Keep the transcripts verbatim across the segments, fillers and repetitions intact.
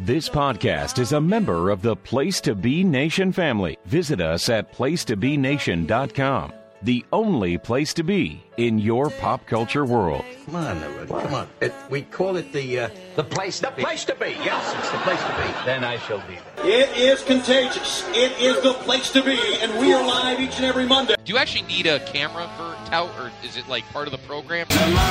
This podcast is a member of the Place to Be Nation family. Visit us at place to be nation dot com. The only place to be in your pop culture world. Come on, Rudy, come on. It, we call it the uh, the place to the be. The place to be, yes, it's the place to be. Then I shall be there. It is contagious. It is the place to be, and we are live each and every Monday. Do you actually need a camera for tout, or is it like part of the program?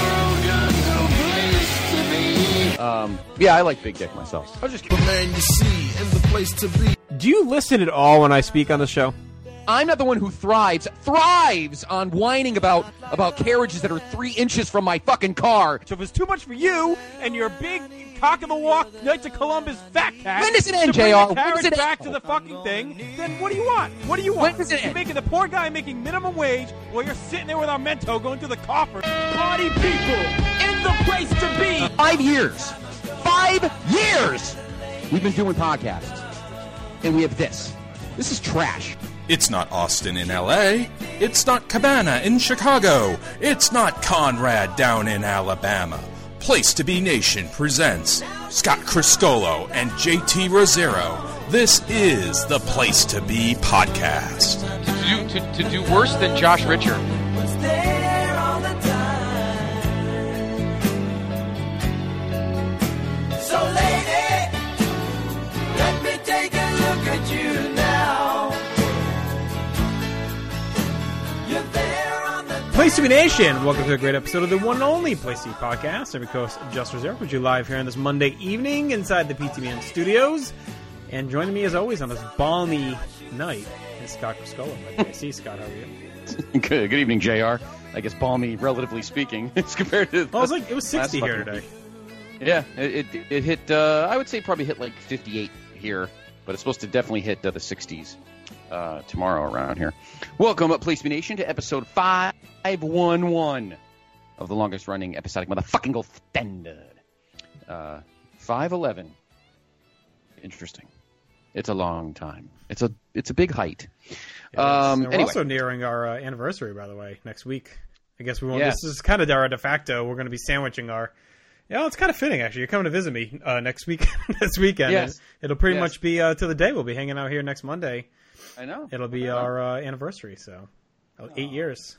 Um, yeah, I like Big Dick myself. I was just kidding. Man, you see, and the place to be. Do you listen at all when I speak on the show? I'm not the one who thrives, thrives on whining about about carriages that are three inches from my fucking car. So if it's too much for you and your big cock of the walk Knights of Columbus fat cat, when does it end, to bring J R? the carriage it back end? to the fucking thing, then what do you want? What do you want? When does it You're end? making the poor guy making minimum wage while you're sitting there with our Mento going through the coffers. Party people in the place to be. Five years. Five years! We've been doing podcasts. And we have this. This is trash. It's not Austin in L A. It's not Cabana in Chicago. It's not Conrad down in Alabama. Place to Be Nation presents Scott Criscolo and J T Rosero. This is the Place to Be podcast. To do, to, to do worse than Josh Richard. So lady, let me take a look at you now. You're there on the Place to Be Nation, welcome to a great episode of the one and only Place to Be podcast. I'm your host, Just Reserve, with you live here on this Monday evening inside the P T B N studios. And joining me as always on this balmy night is Scott Criscolo. I see, Scott, how are you? Good, good evening, J R. I guess balmy, relatively speaking, as compared to. Well, it was like it was sixty here today. Week. Yeah, it, it it hit. Uh, I would say probably hit like fifty-eight here, but it's supposed to definitely hit uh, the sixties uh, tomorrow around here. Welcome, Place to Be Nation, to episode five one one of the longest running episodic motherfucking gold standard. Uh, five eleven. Interesting. It's a long time. It's a it's a big height. Um, and we're anyway. also nearing our uh, anniversary, by the way, next week. I guess we won't. Yes. This is kind of our de facto. We're going to be sandwiching our. Yeah, it's kind of fitting actually. You're coming to visit me uh, next week, this weekend. Yes. It'll pretty yes. much be uh, to the day. We'll be hanging out here next Monday. I know. It'll be I know. our uh, anniversary. So uh, eight oh. years.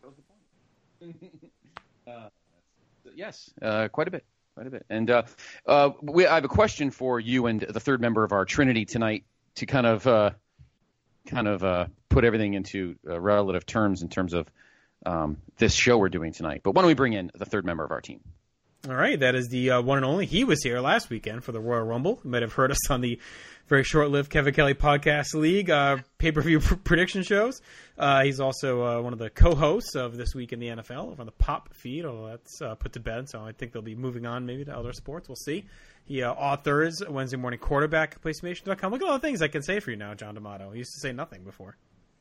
uh, yes, uh, quite a bit. Quite a bit. And uh, uh, we, I have a question for you and the third member of our Trinity tonight to kind of uh, kind of uh, put everything into uh, relative terms in terms of um, this show we're doing tonight. But why don't we bring in the third member of our team? All right, that is the uh, one and only. He was here last weekend for the Royal Rumble. You might have heard us on the very short-lived Kevin Kelly Podcast League uh, pay-per-view pr- prediction shows. Uh, he's also uh, one of the co-hosts of This Week in the N F L on the Pop feed. Although that's uh, put to bed, so I think they'll be moving on maybe to other sports. We'll see. He uh, authors Wednesday Morning Quarterback at PlayStation dot com. Look at all the things I can say for you now, John D'Amato. He used to say nothing before.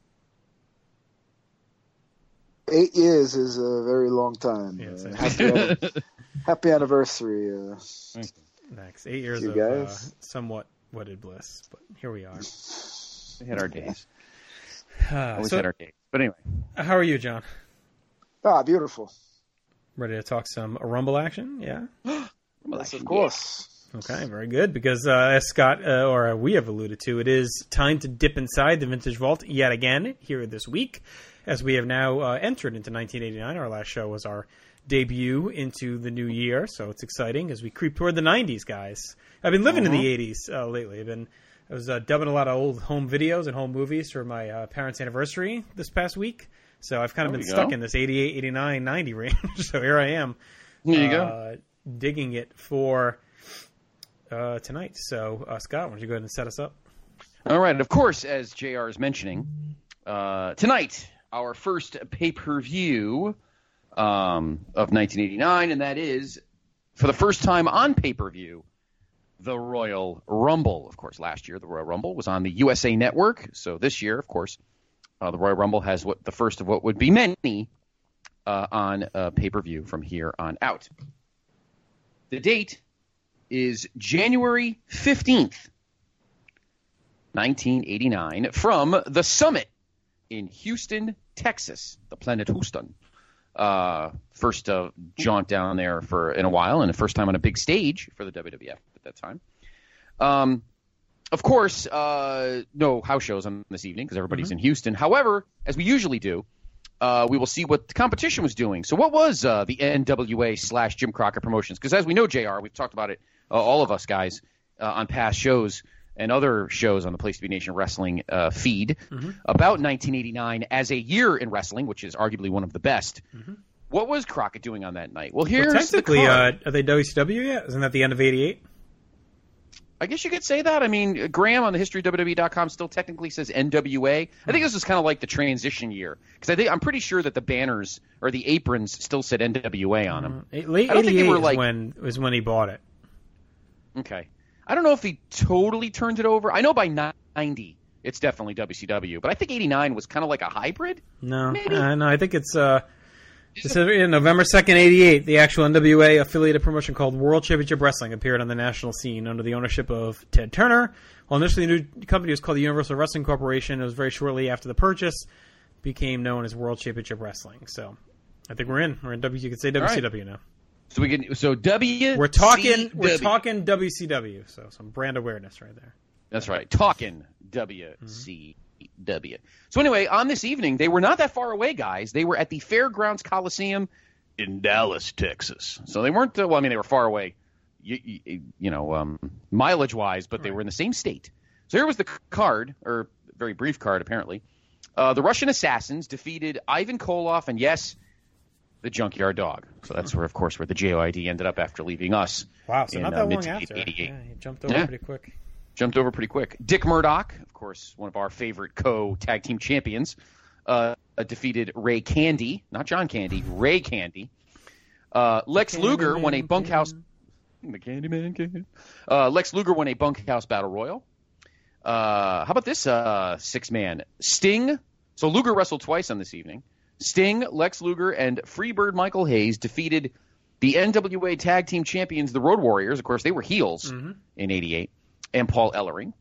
Eight years is a very long time. Yes, uh, happy, happy anniversary. Uh, Thanks. Eight years you of guys. Uh, somewhat wedded bliss, but here we are. We had our days. Uh, Always so, had our days. But anyway. How are you, John? Ah, beautiful. Ready to talk some Rumble action? Yeah? Well, yes, of course. Okay, very good. Because uh, as Scott, uh, or we have alluded to, it is time to dip inside the Vintage Vault yet again here this week, as we have now uh, entered into nineteen eighty-nine. Our last show was our debut into the new year, so it's exciting as we creep toward the nineties, guys. I've been living uh-huh. in the eighties uh, lately. I've been, I was uh, dubbing a lot of old home videos and home movies for my uh, parents' anniversary this past week, so I've kind of there been stuck go. in this eighty-eight, eighty-nine, ninety range, so here I am. There you uh, go. Digging it for uh, tonight. So, uh, Scott, why don't you go ahead and set us up? All right. Of course, as J R is mentioning, uh, tonight, our first pay-per-view um, of nineteen eighty-nine, and that is, for the first time on pay-per-view, the Royal Rumble. Of course, last year, the Royal Rumble was on the U S A Network. So this year, of course, uh, the Royal Rumble has what the first of what would be many uh, on uh, pay-per-view from here on out. The date is January fifteenth, nineteen eighty-nine, from the Summit in Houston, Texas, the Planet Houston. Uh, first uh, jaunt down there for in a while, and the first time on a big stage for the W W F at that time. Um, of course, uh, no house shows on this evening because everybody's mm-hmm. in Houston. However, as we usually do, uh, we will see what the competition was doing. So what was uh, the N W A slash Jim Crockett Promotions? Because as we know, J R, we've talked about it, uh, all of us guys, uh, on past shows and other shows on the Place to Be Nation Wrestling uh, feed mm-hmm. about nineteen eighty-nine as a year in wrestling, which is arguably one of the best. Mm-hmm. What was Crockett doing on that night? Well, here's well, technically, the card. Uh, are they W C W yet? Isn't that the end of eighty-eight? I guess you could say that. I mean, Graham on the history of W W E dot com still technically says N W A. I think this was kind of like the transition year because I think I'm pretty sure that the banners or the aprons still said N W A on them. Mm, late eighty-eight were like, when was when he bought it. Okay, I don't know if he totally turned it over. I know by ninety it's definitely W C W, but I think eighty-nine was kind of like a hybrid. No, uh, no, I think it's. Uh, This is in November second, eighty-eight, the actual N W A affiliated promotion called World Championship Wrestling appeared on the national scene under the ownership of Ted Turner. While initially the new company was called the Universal Wrestling Corporation, it was very shortly after the purchase became known as World Championship Wrestling. So I think we're in. We're in W. You could say W C W right. now. So we can. So W. We're talking. We're talking W C W. So some brand awareness right there. That's right. Talking W C W. W. So anyway, on this evening, they were not that far away, guys. They were at the Fairgrounds Coliseum in Dallas, Texas. So they weren't, uh, well, I mean, they were far away, you, you, you know, um, mileage-wise, but they right. were in the same state. So here was the card, or very brief card, apparently. Uh, the Russian Assassins defeated Ivan Koloff and, yes, the Junkyard Dog. So that's where, of course, where the J O I D ended up after leaving us. Wow, so in, not that uh, long after. Yeah, he jumped over yeah. pretty quick. Jumped over pretty quick. Dick Murdoch, of course, one of our favorite co-tag team champions, uh, defeated Ray Candy, not John Candy, Ray Candy. Uh, Lex Candy Luger won a bunkhouse. The Candyman Candy. Uh, Lex Luger won a bunkhouse battle royal. Uh, how about this uh, six-man? Sting. So Luger wrestled twice on this evening. Sting, Lex Luger, and Freebird Michael Hayes defeated the N W A Tag Team Champions, the Road Warriors. Of course, they were heels mm-hmm. in eighty-eight. And Paul Ellering.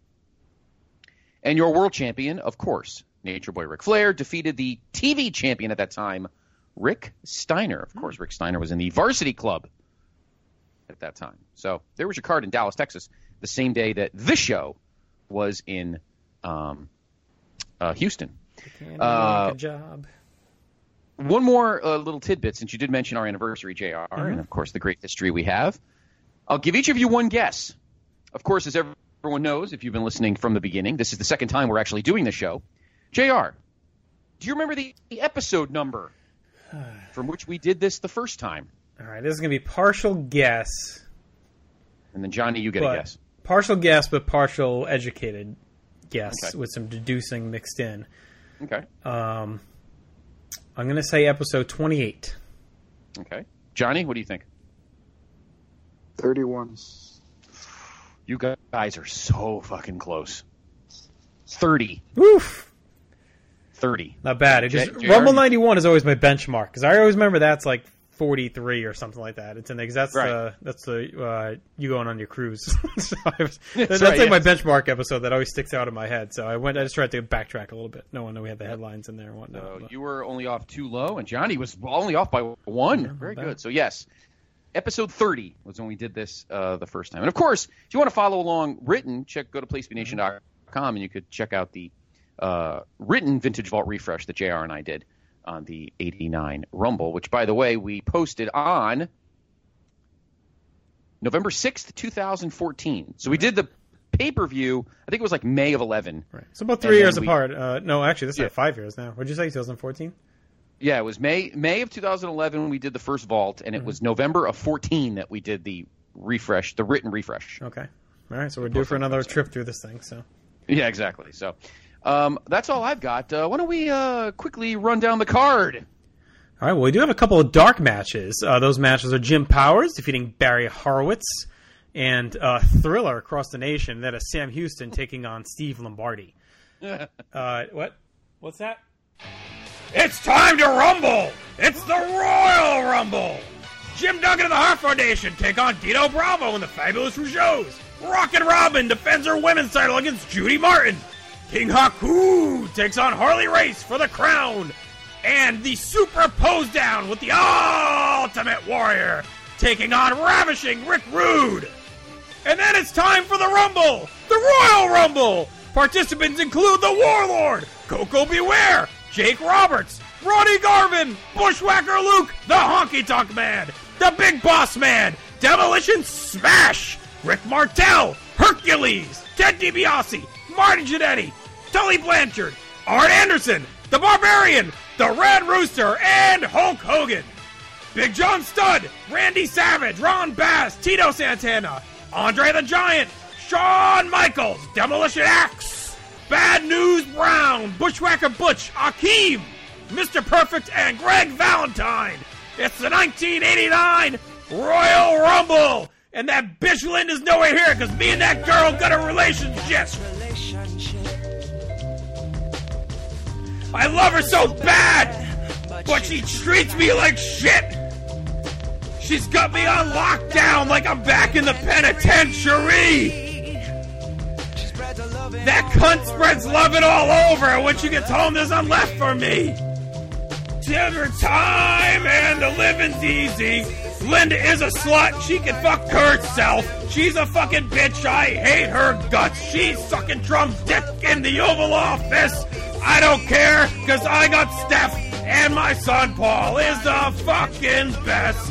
And your world champion, of course, Nature Boy Ric Flair, defeated the T V champion at that time, Rick Steiner. Of course, Rick Steiner was in the Varsity Club at that time. So there was your card in Dallas, Texas, the same day that this show was in um, uh, Houston. Uh, good job. One more uh, little tidbit, since you did mention our anniversary, J R, mm-hmm. and, of course, the great history we have. I'll give each of you one guess. Of course, as everyone knows, if you've been listening from the beginning, this is the second time we're actually doing the show. J R, do you remember the, the episode number from which we did this the first time? All right, this is going to be partial guess. And then, Johnny, you get a guess. Partial guess, but partial educated guess okay. with some deducing mixed in. Okay. Um, I'm going to say episode twenty-eight. Okay. Johnny, what do you think? thirty-one. You guys are so fucking close. thirty. Woof. thirty. Not bad. It just J- Rumble ninety-one is always my benchmark because I always remember that's like forty-three or something like that. It's in because that's right. the that's the uh, you going on your cruise. so was, that's that's right, like yes. my benchmark episode that always sticks out in my head. So I went. I just tried to backtrack a little bit. No one knew we had the headlines in there and whatnot. So you were only off too low, and Johnny was only off by one. Yeah, Very good. So yes. Episode thirty was when we did this uh, the first time. And, of course, if you want to follow along written, check go to place to be nation dot com, and you could check out the uh, written Vintage Vault refresh that J R and I did on the eighty-nine Rumble, which, by the way, we posted on November sixth, twenty fourteen. So we did the pay-per-view, I think it was like May of eleven. Right. So about three years we, apart. Uh, no, actually, this is yeah. like five years now. What did you say, twenty fourteen? Yeah, it was May May of two thousand eleven when we did the first vault, and it mm-hmm. was November of fourteen that we did the refresh, the written refresh. Okay. All right, so we're due for another trip through this thing. So. Yeah, exactly. So um, that's all I've got. Uh, why don't we uh, quickly run down the card? All right, well, we do have a couple of dark matches. Uh, those matches are Jim Powers defeating Barry Horowitz and uh, Thriller across the nation. That is Sam Houston taking on Steve Lombardi. uh, what? What's that? It's time to rumble! It's the Royal Rumble! Jim Duggan of the Hart Foundation take on Dino Bravo and the Fabulous Rougeaus. Rockin' Robin defends her women's title against Judy Martin. King Haku takes on Harley Race for the crown. And the Super Pose Down with the Ultimate Warrior taking on Ravishing Rick Rude. And then it's time for the Rumble, the Royal Rumble. Participants include the Warlord, Coco Beware, Jake Roberts, Ronnie Garvin, Bushwhacker Luke, the Honky Tonk Man, the Big Boss Man, Demolition Smash, Rick Martel, Hercules, Ted DiBiase, Marty Jannetty, Tully Blanchard, Art Anderson, the Barbarian, the Red Rooster, and Hulk Hogan. Big John Studd, Randy Savage, Ron Bass, Tito Santana, Andre the Giant, Shawn Michaels, Demolition Axe, Bad News Brown, Bushwhacker Butch, Akeem, Mister Perfect, and Greg Valentine. It's the nineteen eighty-nine Royal Rumble. And that bitch Linda's nowhere here because me and that girl got a relationship. I love her so bad, but she treats me like shit. She's got me on lockdown like I'm back in the penitentiary. That cunt spreads loving all over, and when she gets home, there's none left for me. Dinner time, and the living's easy. Linda is a slut. She can fuck herself. She's a fucking bitch. I hate her guts. She's sucking Trump's dick in the Oval Office. I don't care, because I got Steph, and my son Paul is the fucking best.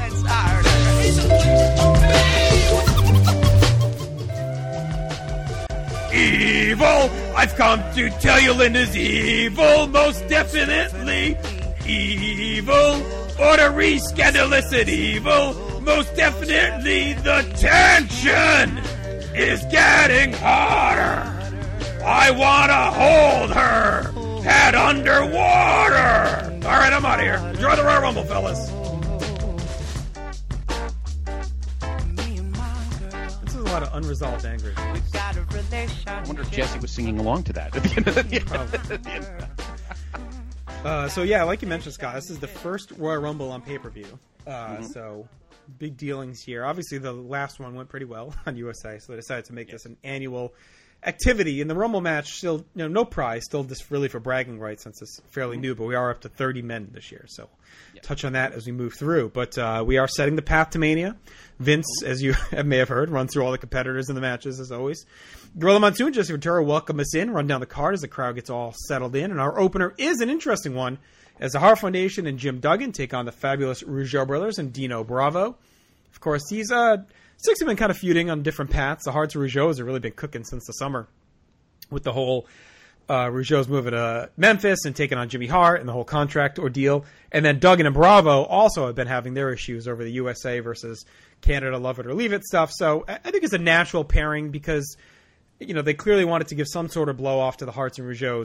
Evil! I've come to tell you Linda's evil, most definitely evil. Ornery, scandalous, and evil. Most definitely the tension is getting hotter. I wanna hold her head underwater. All right, I'm out of here. Enjoy the Royal Rumble, fellas. This is a lot of unresolved anger. I wonder if Jesse was singing along to that at the end of the end. Uh, so yeah, like you mentioned, Scott, this is the first Royal Rumble on pay-per-view. Uh, mm-hmm. So big dealings here. Obviously, the last one went pretty well on U S A, so they decided to make yes. this an annual activity. In the Rumble match, still, you know, no prize, still just really for bragging rights since it's fairly new, but we are up to thirty men this year, so yeah. touch on that as we move through. But uh, we are setting the path to Mania. Vince, as you may have heard, runs through all the competitors in the matches, as always. Gorilla Monsoon, Jesse Ventura welcome us in, run down the card as the crowd gets all settled in, and our opener is an interesting one, as the Hart Foundation and Jim Duggan take on the fabulous Rougeau brothers and Dino Bravo. Of course, these uh, six have been kind of feuding on different paths. The Harts and Rougeaus have really been cooking since the summer with the whole uh, Rougeau's moving to Memphis and taking on Jimmy Hart and the whole contract ordeal. And then Duggan and Bravo also have been having their issues over the U S A versus Canada love it or leave it stuff. So I think it's a natural pairing because, you know, they clearly wanted to give some sort of blow off to the Harts and Rougeaus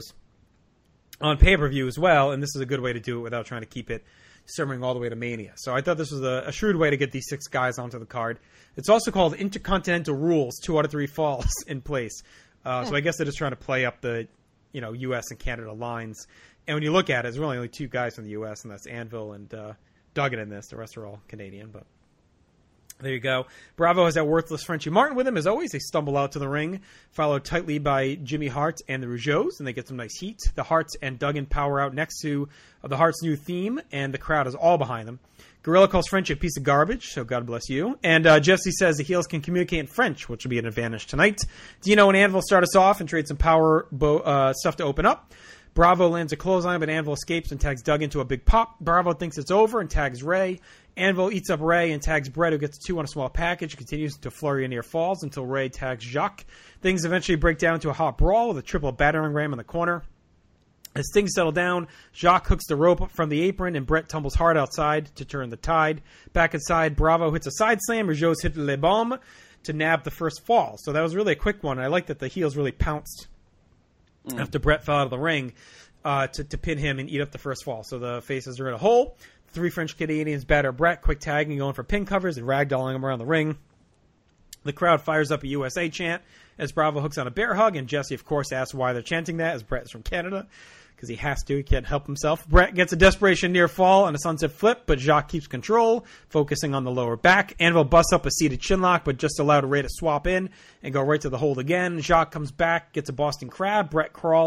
on pay-per-view as well, and this is a good way to do it without trying to keep it simmering all the way to Mania. So I thought this was a, a shrewd way to get these six guys onto the card. It's also called Intercontinental Rules, two out of three falls in place. Uh, so I guess they're just trying to play up the, you know, U S and Canada lines. And when you look at it, there's really only two guys from the U S, and that's Anvil and uh, Duggan in this. The rest are all Canadian, but there you go. Bravo has that worthless Frenchie Martin with him. As always, they stumble out to the ring, followed tightly by Jimmy Hart and the Rougeaus, and they get some nice heat. The Harts and Duggan power out next to uh, the Harts' new theme, and the crowd is all behind them. Gorilla calls Frenchie a piece of garbage, so God bless you. And uh, Jesse says the heels can communicate in French, which will be an advantage tonight. Dino and Anvil start us off and trade some power bo- uh, stuff to open up. Bravo lands a clothesline, but Anvil escapes and tags Duggan to a big pop. Bravo thinks it's over and tags Ray. Anvil eats up Ray and tags Brett, who gets two on a small package. Continues until Flurry near falls until Ray tags Jacques. Things eventually break down to a hot brawl with a triple battering ram in the corner. As things settle down, Jacques hooks the rope from the apron and Brett tumbles hard outside to turn the tide. Back inside, Bravo hits a side slam. Rougeau's hit Le Bombe to nab the first fall. So that was really a quick one. I like that the heels really pounced mm. after Brett fell out of the ring uh, to, to pin him and eat up the first fall. So the faces are in a hole. Three French Canadians batter Brett, quick tagging, going for pin covers and ragdolling him around the ring. The crowd fires up a U S A chant as Bravo hooks on a bear hug, and Jesse, of course, asks why they're chanting that, as Brett is from Canada, because he has to. He can't help himself. Brett gets a desperation near fall on a sunset flip, but Jacques keeps control, focusing on the lower back. Anvil busts up a seated chinlock, but just allowed Ray to swap in and go right to the hold again. Jacques comes back, gets a Boston Crab. Brett crawls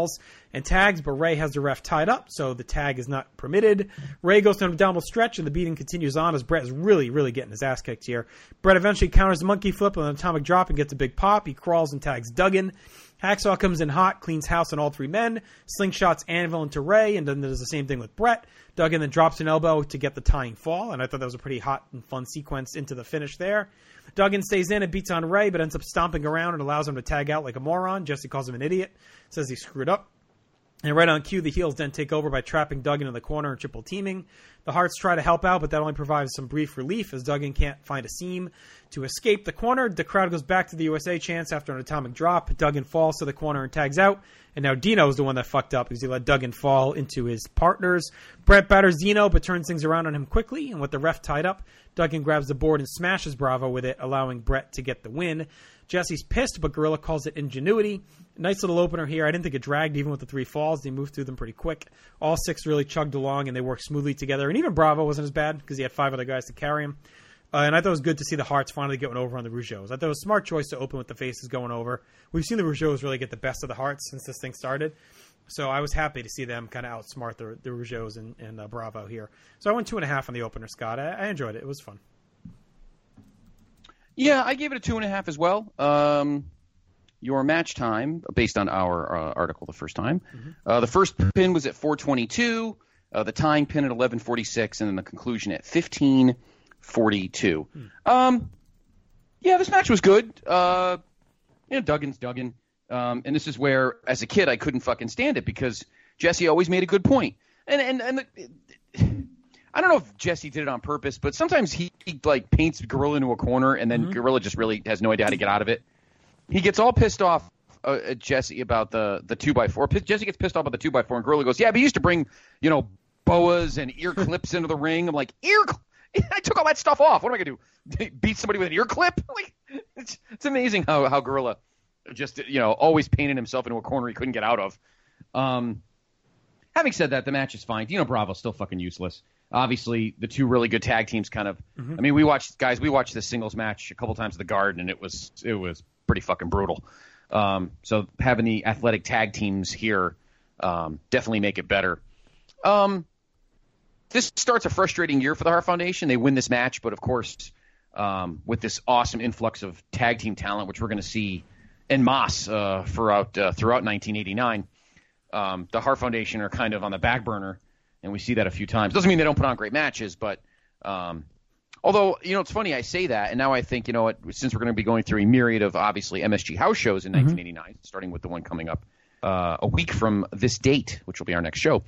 and tags, but Ray has the ref tied up, so the tag is not permitted. Ray goes to an abdominal stretch, and the beating continues on as Bret is really, really getting his ass kicked here. Bret eventually counters the monkey flip with an atomic drop and gets a big pop. He crawls and tags Duggan. Hacksaw comes in hot, cleans house on all three men, slingshots Anvil into Ray, and then does the same thing with Bret. Duggan then drops an elbow to get the tying fall, and I thought that was a pretty hot and fun sequence into the finish there. Duggan stays in and beats on Ray, but ends up stomping around and allows him to tag out like a moron. Jesse calls him an idiot, says he screwed up. And right on cue, the heels then take over by trapping Duggan in the corner and triple teaming. The Hearts try to help out, but that only provides some brief relief as Duggan can't find a seam to escape the corner. The crowd goes back to the U S A chants after an atomic drop. Duggan falls to the corner and tags out. And now Dino's the one that fucked up because he let Duggan fall into his partners. Bret batters Dino, but turns things around on him quickly. And with the ref tied up, Duggan grabs the board and smashes Bravo with it, allowing Bret to get the win. Jesse's pissed, but Gorilla calls it ingenuity. Nice little opener here. I didn't think it dragged even with the three falls. They moved through them pretty quick. All six really chugged along, and they worked smoothly together. And even Bravo wasn't as bad because he had five other guys to carry him. Uh, and I thought it was good to see the Hearts finally getting over on the Rougeaus. I thought it was a smart choice to open with the faces going over. We've seen the Rougeaus really get the best of the Hearts since this thing started. So I was happy to see them kind of outsmart the, the Rougeaus and, and uh, Bravo here. So I went two and a half on the opener, Scott. I, I enjoyed it. It was fun. Yeah, I gave it a two and a half as well. Um, your match time, based on our uh, article the first time, mm-hmm. uh, the first pin was at four twenty-two, uh, the tying pin at eleven forty-six, and then the conclusion at fifteen forty-two. Mm. Um, yeah, this match was good. Uh, you know, Duggan's Duggan. Um, and this is where, as a kid, I couldn't fucking stand it because Jesse always made a good point. And, and, and the, I don't know if Jesse did it on purpose, but sometimes he, he like paints Gorilla into a corner, and then mm-hmm. Gorilla just really has no idea how to get out of it. He gets all pissed off uh, at Jesse about the the two by four. P- Jesse gets pissed off about the two by four, and Gorilla goes, "Yeah, but he used to bring you know boas and ear clips into the ring." I'm like, ear. Cl- I took all that stuff off. What am I gonna do? Beat somebody with an ear clip? Like, it's it's amazing how how Gorilla just you know always painted himself into a corner he couldn't get out of. Um, having said that, the match is fine. Dino Bravo's still fucking useless. Obviously, the two really good tag teams kind of. Mm-hmm. I mean, we watched guys. We watched this singles match a couple times at the Garden, and it was it was pretty fucking brutal. Um, so having the athletic tag teams here um, definitely make it better. Um, this starts a frustrating year for the Hart Foundation. They win this match, but of course, um, with this awesome influx of tag team talent, which we're going to see en masse uh, throughout uh, throughout nineteen eighty-nine, um, the Hart Foundation are kind of on the back burner. And we see that a few times. Doesn't mean they don't put on great matches, but um, although, you know, it's funny, I say that, and now I think, you know what, since we're going to be going through a myriad of, obviously, M S G house shows in mm-hmm. nineteen eighty-nine, starting with the one coming up uh, a week from this date, which will be our next show,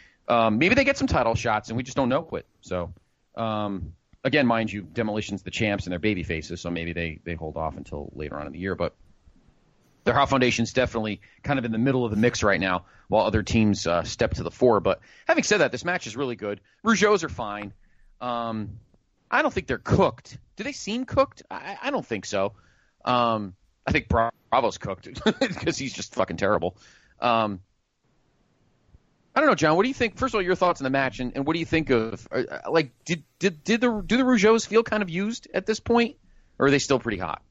um, maybe they get some title shots, and we just don't know it. So, um, again, mind you, Demolition's the champs, and they're baby faces, so maybe they, they hold off until later on in the year, but the Hart Foundation's definitely kind of in the middle of the mix right now, while other teams uh, step to the fore. But having said that, this match is really good. Rougeaus are fine. Um, I don't think they're cooked. Do they seem cooked? I, I don't think so. Um, I think Bravo's cooked because he's just fucking terrible. Um, I don't know, John. What do you think? First of all, your thoughts on the match, and, and what do you think of uh, like did did did the do the Rougeaus feel kind of used at this point, or are they still pretty hot?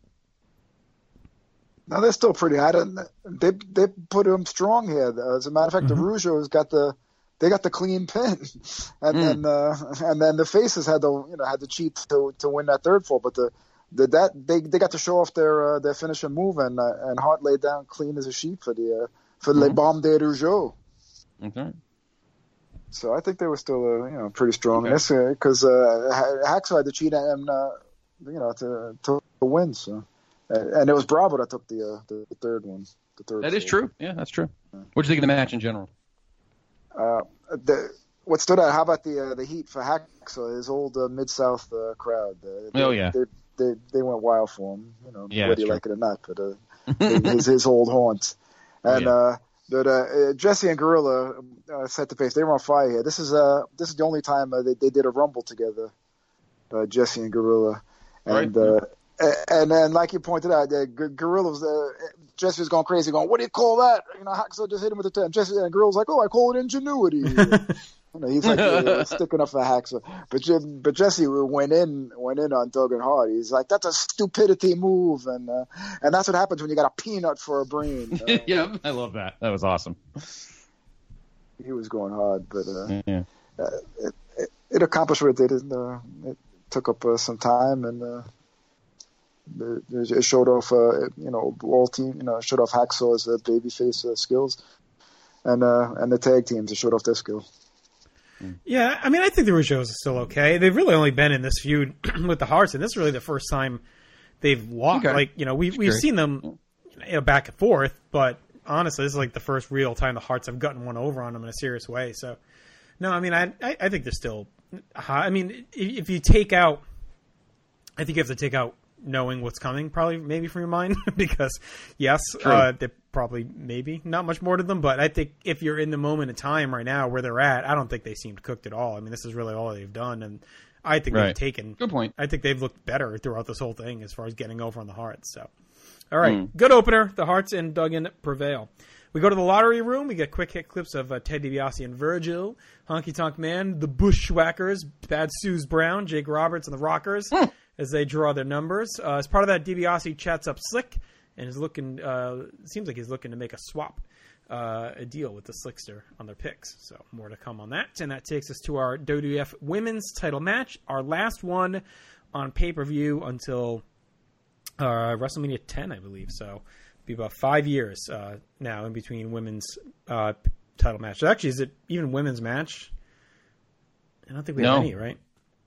No, they're still pretty hot. They they put them strong here. As a matter of fact, mm-hmm. the Rougeaus got the they got the clean pin, and mm. then uh, and then the faces had the you know had to cheat to to win that third fall. But the, the that they they got to show off their uh, their finishing move, and uh, and Hart laid down clean as a sheep for the uh, for mm-hmm. Les Bombes de Rougeau. Okay. So I think they were still uh, you know pretty strong okay. in this because uh, Hacksaw had to cheat and uh, you know to to win. So. And it was Bravo that took the uh, the, the third one. The third. That is true. Yeah, that's true. Yeah. What do you think of the match in general? Uh, the, what stood out? How about the uh, the heat for Hacksaw? His old uh, Mid South uh, crowd. Uh, they, oh yeah. They, they they went wild for him. You know, yeah, whether you true. like it or not, but uh, his his old haunt. And oh, yeah. uh, but uh, Jesse and Gorilla uh, set the pace. They were on fire here. This is uh this is the only time uh, they they did a rumble together. Uh, Jesse and Gorilla, and. Right. Uh, And then, like you pointed out, the Gorilla was uh, Jesse was going crazy, going, "What do you call that?" You know, Hacksaw just hit him with the ten. Jesse and Gorilla's like, "Oh, I call it ingenuity." you know, he's like uh, sticking up for Hacksaw, but but Jesse went in went in on Duggan Hart. He's like, "That's a stupidity move," and uh, and that's what happens when you got a peanut for a brain. Uh, yeah, I love that. That was awesome. he was going hard, but uh, yeah. uh, it, it, it accomplished what it did. And, uh, it took up uh, some time, and uh, it, it showed off, uh, you know, all team, you know, showed off Hacksaw's uh, babyface uh, skills, and uh, and the tag teams it showed off their skill. Yeah, I mean, I think the Rougeaus are still okay. They've really only been in this feud with the Hearts, and this is really the first time they've lost. Okay. Like, you know, we we've great. seen them, you know, back and forth, but honestly, this is like the first real time the Hearts have gotten one over on them in a serious way. So, no, I mean, I I, I think they're still high. I mean, if, if you take out, I think you have to take out knowing what's coming, probably maybe from your mind, because yes, uh, they're probably maybe not much more to them. But I think if you're in the moment of time right now where they're at, I don't think they seemed cooked at all. I mean, this is really all they've done, and I think Right. they've taken. Good point. I think they've looked better throughout this whole thing as far as getting over on the Hearts. So, all right, Mm. good opener. The Hearts and Duggan prevail. We go to the lottery room. We get quick hit clips of uh, Ted DiBiase and Virgil, Honky Tonk Man, the Bushwhackers, Bad Suze Brown, Jake Roberts, and the Rockers as they draw their numbers. Uh, as part of that, DiBiase chats up Slick and is looking. Uh, seems like he's looking to make a swap, uh, a deal with the Slickster on their picks. So more to come on that. And that takes us to our W W F Women's Title match, our last one on pay per view until uh, WrestleMania ten, I believe. So. Be about five years uh, now in between women's uh, title matches. Actually, is it even women's match? I don't think we have No. any, right?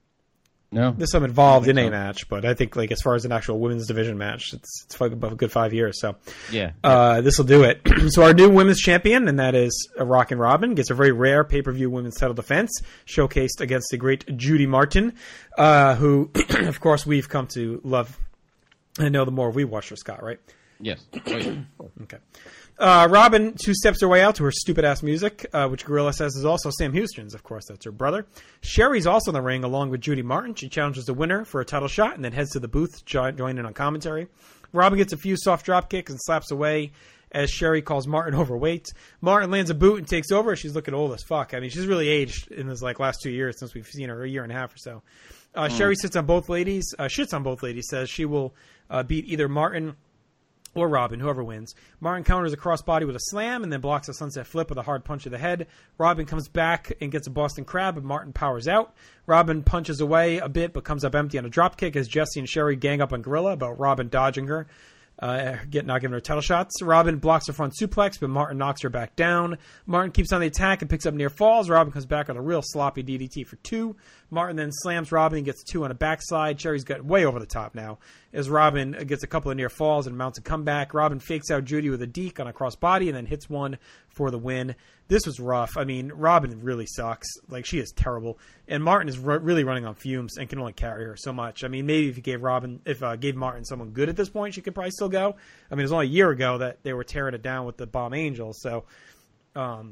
No. There's some involved in so. a match, but I think like as far as an actual women's division match, it's it's like about a good five years. So Yeah. uh, this will do it. So our new women's champion, and that is Rockin' Robin, gets a very rare pay-per-view women's title defense showcased against the great Judy Martin, uh, who, of course, we've come to love and know the more we watch her, Scott, right? Yes. Oh, yeah. Okay. Uh, Robin two steps her way out to her stupid-ass music, uh, which Gorilla says is also Sam Houston's. Of course, that's her brother. Sherry's also in the ring along with Judy Martin. She challenges the winner for a title shot and then heads to the booth to join, join in on commentary. Robin gets a few soft drop kicks and slaps away as Sherry calls Martin overweight. Martin lands a boot and takes over. She's looking old as fuck. I mean, she's really aged in this like last two years since we've seen her, a year and a half or so. Uh, mm. Sherry sits on both ladies, uh, shits on both ladies, says she will uh, beat either Martin or Robin, whoever wins. Martin counters a crossbody with a slam and then blocks a sunset flip with a hard punch to the head. Robin comes back and gets a Boston Crab, but Martin powers out. Robin punches away a bit but comes up empty on a dropkick as Jesse and Sherry gang up on Gorilla about Robin dodging her, uh, get not giving her title shots. Robin blocks a front suplex, but Martin knocks her back down. Martin keeps on the attack and picks up near falls. Robin comes back with a real sloppy D D T for two. Martin then slams Robin and gets two on a backside. Sherry's got way over the top now as Robin gets a couple of near falls and mounts a comeback. Robin fakes out Judy with a deke on a crossbody and then hits one for the win. This was rough. I mean, Robin really sucks. Like, she is terrible. And Martin is r- really running on fumes and can only carry her so much. I mean, maybe if you gave Robin, if uh, gave Martin someone good at this point, she could probably still go. I mean, it was only a year ago that they were tearing it down with the Bomb Angels. So, um,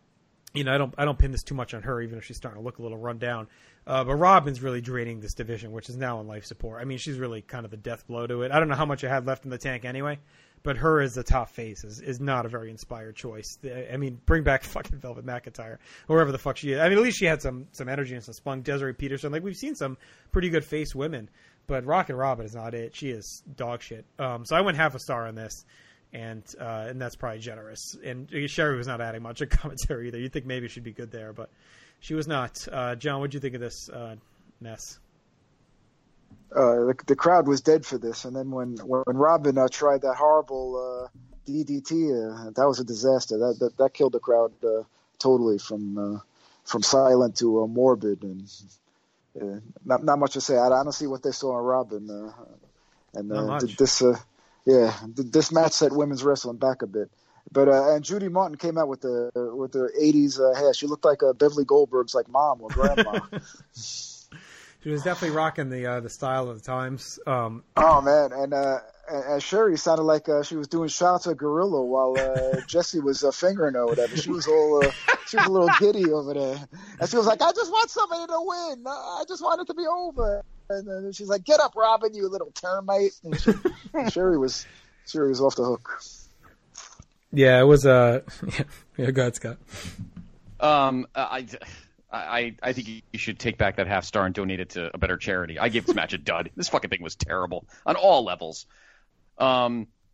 you know, I don't, I don't pin this too much on her, even if she's starting to look a little run down. Uh, but Robin's really draining this division, which is now on life support. I mean, she's really kind of the death blow to it. I don't know how much I had left in the tank anyway, but her as the top face is, is not a very inspired choice. I mean, bring back fucking Velvet McIntyre, or wherever the fuck she is. I mean, at least she had some, some energy and some spunk. Desiree Peterson, like we've seen some pretty good face women, but Rockin' Robin is not it. She is dog shit. Um, so I went half a star on this. And uh, and that's probably generous. And Sherry was not adding much of commentary either. You'd think maybe she'd be good there, but she was not. Uh, John, what did you think of this uh, mess? Uh, the, the crowd was dead for this. And then when when Robin uh, tried that horrible uh, D D T, uh, that was a disaster. That that, that killed the crowd uh, totally from uh, from silent to uh, morbid. And uh, not not much to say. I, I don't see what they saw in Robin. Uh, and uh, this. Uh, Yeah, this match set women's wrestling back a bit, but uh, and Judy Martin came out with the uh, with the eighties uh, hair. She looked like uh, Beverly Goldberg's like mom or grandma. She was definitely rocking the uh, the style of the times. Um, oh man, and uh, and Sherry sounded like uh, she was doing shots of Gorilla while uh, Jesse was uh, fingering her or whatever. She was all uh, she was a little giddy over there, and she was like, "I just want somebody to win. I just want it to be over." And then she's like, "Get up, Robin, you little termite!" And she, Sherry was, Sherry was off the hook. Yeah, it was. Uh, yeah, go ahead, Scott. Um, I, I, I think you should take back that half star and donate it to a better charity. I gave this match a dud. This fucking thing was terrible on all levels. Um,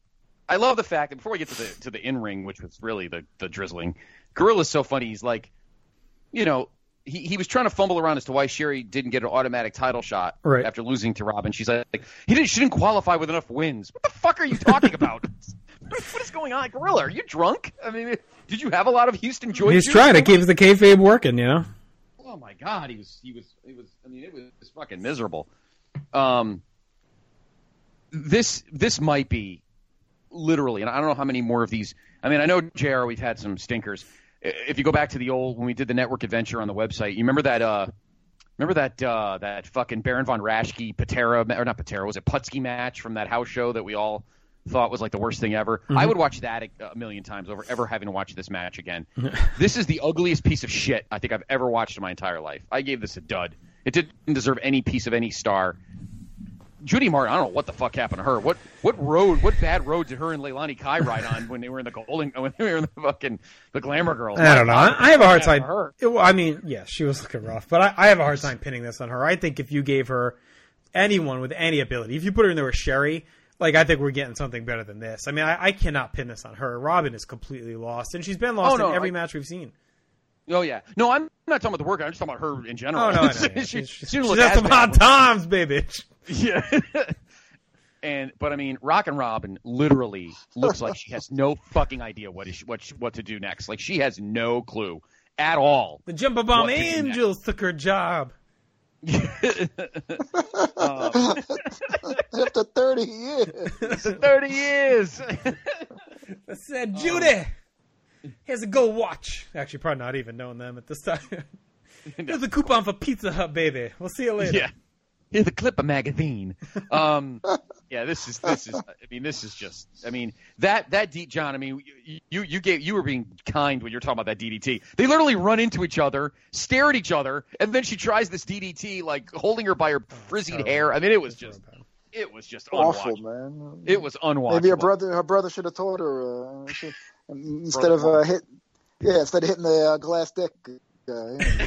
I love the fact that before we get to the to the in ring, which was really the the drizzling, Gorilla's so funny. He's like, you know, he, he was trying to fumble around as to why Sherry didn't get an automatic title shot right. after losing to Robin. She's like, he didn't she didn't qualify with enough wins. What the fuck are you talking about? What is going on, Gorilla? Are you drunk? I mean, did you have a lot of Houston Joy? He's trying to keep the kayfabe working, you know. Oh my God, he was he was he was. I mean, it was, it was fucking miserable. Um, this this might be literally, and I don't know how many more of these. I mean, I know J R, we've had some stinkers. If you go back to the old when we did the network adventure on the website, you remember that? Uh, remember that uh, that fucking Baron von Raschke Patera or not Patera? Was it Putski match from that house show that we all thought was like the worst thing ever? Mm-hmm. I would watch that a, a million times over ever having to watch this match again. This is the ugliest piece of shit I think I've ever watched in my entire life. I gave this a dud. It didn't deserve any piece of any star. Judy Martin, I don't know what the fuck happened to her. What what road, what bad road did her and Leilani Kai ride on when they were in the golden, when they were in the fucking the Glamour Girls? I don't know. I, I have a hard time. Her. It, I mean, yeah, she was looking rough, but I, I have a hard time pinning this on her. I think if you gave her anyone with any ability, if you put her in there with Sherry, like I think we're getting something better than this. I mean, I, I cannot pin this on her. Robin is completely lost, and she's been lost oh, no, in every I, match we've seen. Oh yeah, no, I'm not talking about the workout. I'm just talking about her in general. Oh no, I know, yeah. she, she, she, she she's at some hot times, baby. Yeah. And but I mean, Rockin' Robin literally looks like she has no fucking idea what is she, what she, what to do next. Like she has no clue at all. The Jumbo Bomb Angels took her job. uh, After thirty years. After thirty years. I said, Judy, here's a gold watch. Actually, probably not even knowing them at this time. Here's a coupon for Pizza Hut, baby. We'll see you later. Yeah. Here's a clip of magazine. Um, yeah, this is this is. I mean, this is just. I mean, that that D, John. I mean, you you gave you were being kind when you're talking about that D D T. They literally run into each other, stare at each other, and then she tries this D D T, like holding her by her frizzied hair. I mean, it was just. It was just awful, man. It was unwatchable. Maybe her brother, her brother should have told her uh, she, instead of uh, hit, yeah, instead of hitting the uh, glass dick. Uh, yeah.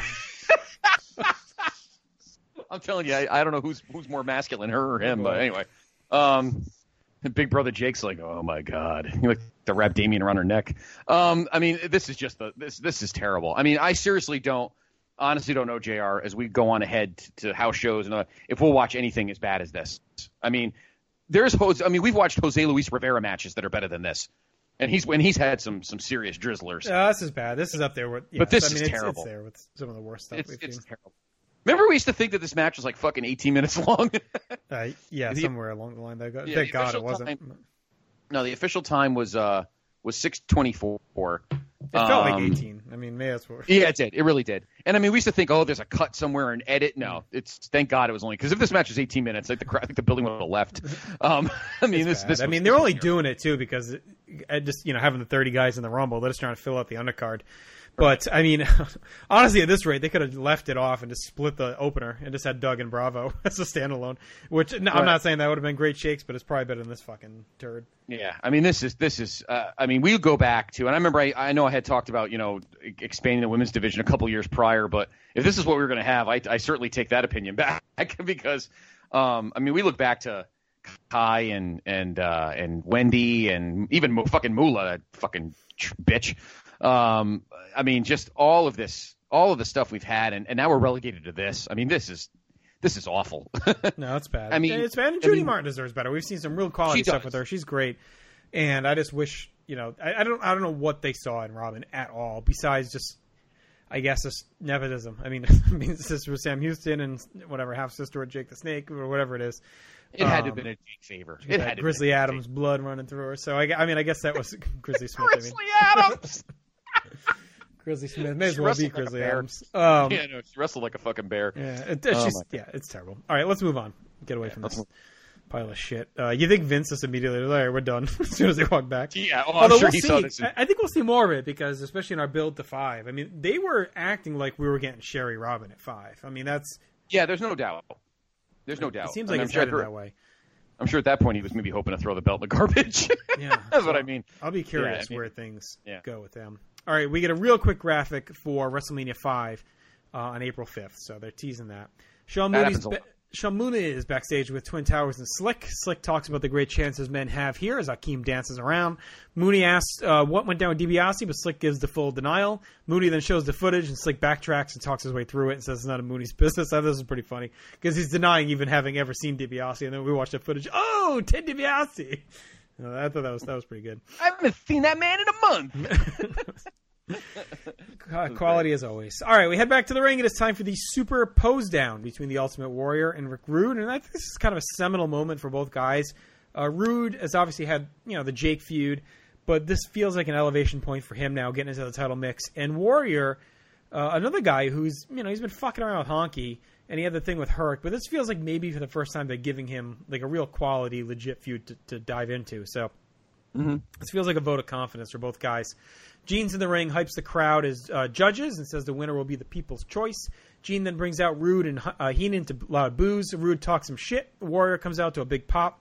I'm telling you, I, I don't know who's who's more masculine, her or him, but anyway. Um, Big Brother Jake's like, oh my God, he like to wrap Damien around her neck. Um, I mean, this is just the this this is terrible. I mean, I seriously don't, honestly don't know, J R, as we go on ahead to house shows and uh, if we'll watch anything as bad as this. I mean, there's Jose. I mean, we've watched Jose Luis Rivera matches that are better than this, and he's when he's had some some serious drizzlers. Yeah, this is bad. This is up there with. Yes, but this I mean, is it's, terrible. It's there with some of the worst stuff it's, we've it's seen. Terrible. Remember, we used to think that this match was like fucking eighteen minutes long. uh, yeah, the, somewhere along the line. That got, yeah, thank God it wasn't. Time, no, the official time was uh was six twenty-four. It felt um, like eighteen. I mean, maybe that's what. Yeah, it did. It really did. And I mean, we used to think, oh, there's a cut somewhere and edit. No, it's thank God it was only because if this match was eighteen minutes, like the I think the building would have left. Um, I mean, it's this. this I mean, they're only doing it too because it, just you know having the thirty guys in the Rumble, they're just trying to fill out the undercard. But, I mean, honestly, at this rate, they could have left it off and just split the opener and just had Doug and Bravo as a standalone, which no, right. I'm not saying that would have been great shakes, but it's probably better than this fucking turd. Yeah, I mean, this is, this is. Uh, I mean, we go back to, and I remember I, I know I had talked about, you know, expanding the women's division a couple years prior, but if this is what we were going to have, I, I certainly take that opinion back because, um, I mean, we look back to Kai and, and, uh, and Wendy and even Mo, fucking Moolah, that fucking bitch. Um, I mean, just all of this, all of the stuff we've had, and, and now we're relegated to this. I mean, this is this is awful. No, it's bad. I mean, it's bad. And Judy I mean, Martin deserves better. We've seen some real quality stuff with her. She's great, and I just wish, you know, I, I don't, I don't know what they saw in Robin at all, besides just, I guess, this nepotism. I mean, I mean, sister with Sam Houston and whatever, half sister with Jake the Snake or whatever it is. It had um, to have been a Jake favor. It had Grizzly to Adams' blood running through her. So I, I mean, I guess that was Grizzly Smith. Grizzly I mean. Adams. Grizzly Smith may as well be Grizzly like Adams. Um, yeah, no, she wrestled like a fucking bear. Yeah, it, oh she's, yeah, it's terrible. All right, let's move on. Get away yeah, from this move. pile of shit. Uh, you think Vince just immediately, all right, we're done as soon as they walk back? Yeah, well, I'm Although sure we'll he see, saw this. I, I think we'll see more of it because, especially in our build to five, I mean, they were acting like we were getting Sherry Robin at five. I mean, that's yeah. There's no doubt. There's no doubt. It seems I mean, like it's sure headed that way. I'm sure at that point he was maybe hoping to throw the belt in the garbage. Yeah, that's so what I mean. I'll be curious yeah, I mean, where things yeah. go with them. All right, we get a real quick graphic for WrestleMania five uh, on April fifth, so they're teasing that. Shawn that Mooney's, be- Sean Mooney is backstage with Twin Towers and Slick. Slick talks about the great chances men have here as Akeem dances around. Mooney asks uh, what went down with DiBiase, but Slick gives the full denial. Mooney then shows the footage, and Slick backtracks and talks his way through it and says it's none of Mooney's business. I thought this is pretty funny because he's denying even having ever seen DiBiase, and then we watch the footage. Oh, Ted DiBiase! Uh, I thought that was that was pretty good. I haven't seen that man in a month. Quality as always. All right, we head back to the ring. It is time for the super pose down between the Ultimate Warrior and Rick Rude, and I think this is kind of a seminal moment for both guys. Uh, Rude has obviously had you know the Jake feud, but this feels like an elevation point for him now, getting into the title mix. And Warrior, uh, another guy who's you know he's been fucking around with Honky, and he had the thing with Herc, but this feels like maybe for the first time they're giving him like a real quality, legit feud to, to dive into. So mm-hmm. This feels like a vote of confidence for both guys. Gene's in the ring, hypes the crowd as uh, judges, and says the winner will be the people's choice. Gene then brings out Rude and uh, Heenan to loud boos. Rude talks some shit. Warrior comes out to a big pop.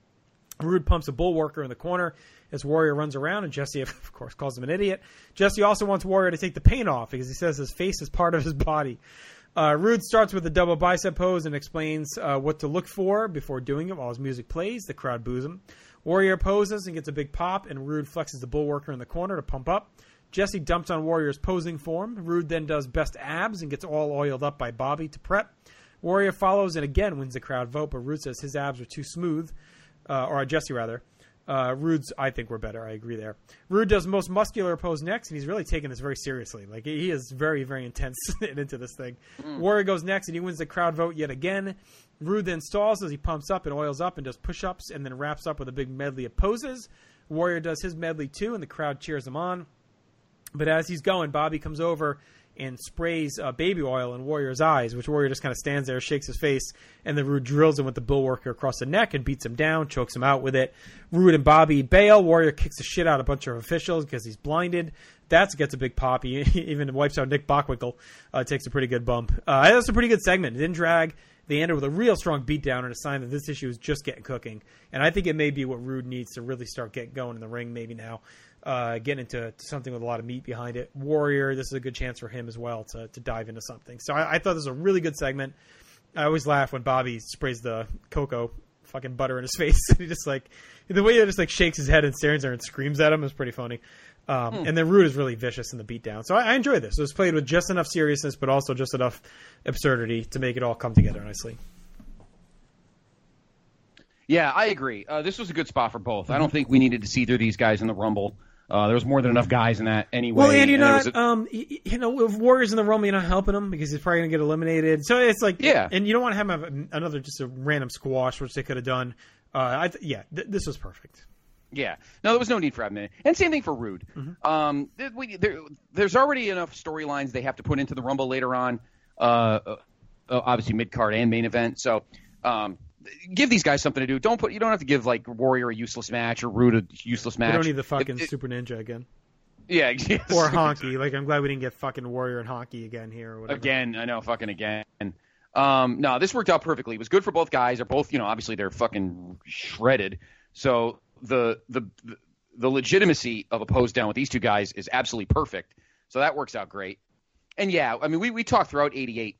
Rude pumps a bull worker in the corner as Warrior runs around, and Jesse, of course, calls him an idiot. Jesse also wants Warrior to take the paint off because he says his face is part of his body. Uh, Rude starts with a double bicep pose and explains uh, what to look for before doing it while his music plays. The crowd boos him. Warrior poses and gets a big pop, and Rude flexes the bull worker in the corner to pump up. Jesse dumps on Warrior's posing form. Rude then does best abs and gets all oiled up by Bobby to prep. Warrior follows and again wins the crowd vote, but Rude says his abs are too smooth, uh, or Jesse rather. Uh, Rude's, I think, were better. I agree there. Rude does most muscular pose next, and he's really taking this very seriously. Like, he is very, very intense into this thing. Mm. Warrior goes next, and he wins the crowd vote yet again. Rude then stalls as he pumps up and oils up and does push-ups, and then wraps up with a big medley of poses. Warrior does his medley, too, and the crowd cheers him on. But as he's going, Bobby comes over and sprays uh, baby oil in Warrior's eyes, which Warrior just kind of stands there, shakes his face, and then Rude drills him with the bull worker across the neck and beats him down, chokes him out with it. Rude and Bobby bail. Warrior kicks the shit out of a bunch of officials because he's blinded. That gets a big pop. He even wipes out Nick Bockwinkel. Uh, takes a pretty good bump. Uh, that's a pretty good segment. It didn't drag. They ended with a real strong beatdown and a sign that this issue is just getting cooking. And I think it may be what Rude needs to really start getting going in the ring maybe now. Uh, getting into something with a lot of meat behind it. Warrior, this is a good chance for him as well to, to dive into something. So I, I thought this was a really good segment. I always laugh when Bobby sprays the cocoa fucking butter in his face. he just like the way he just like shakes his head and stares there and screams at him is pretty funny. Um, hmm. And then Rude is really vicious in the beatdown. So I, I enjoyed this. It was played with just enough seriousness, but also just enough absurdity to make it all come together nicely. Yeah, I agree. Uh, this was a good spot for both. Mm-hmm. I don't think we needed to see either of these guys in the Rumble. Uh, there was more than enough guys in that anyway. Well, and you're and not, a... um, you know, if Warrior's in the Rumble, you're not helping him because he's probably going to get eliminated. So it's like, yeah. And you don't want to have him have another just a random squash, which they could have done. Uh, I th- yeah, th- this was perfect. Yeah. No, there was no need for having it. And same thing for Rude. Mm-hmm. Um, there, we, there, there's already enough storylines they have to put into the Rumble later on, uh, uh, obviously mid-card and main event. So, um, give these guys something to do. Don't put. You don't have to give like Warrior a useless match or Rude a useless match. We don't need the fucking it, it, Super Ninja again. Yeah, yes. Or Honky. Like I'm glad we didn't get fucking Warrior and Honky again here. Or whatever. Again, I know, fucking again. Um, no, this worked out perfectly. It was good for both guys. They're both, you know, obviously they're fucking shredded. So the the the legitimacy of a pose down with these two guys is absolutely perfect. So that works out great. And yeah, I mean, we we talked throughout eighty-eight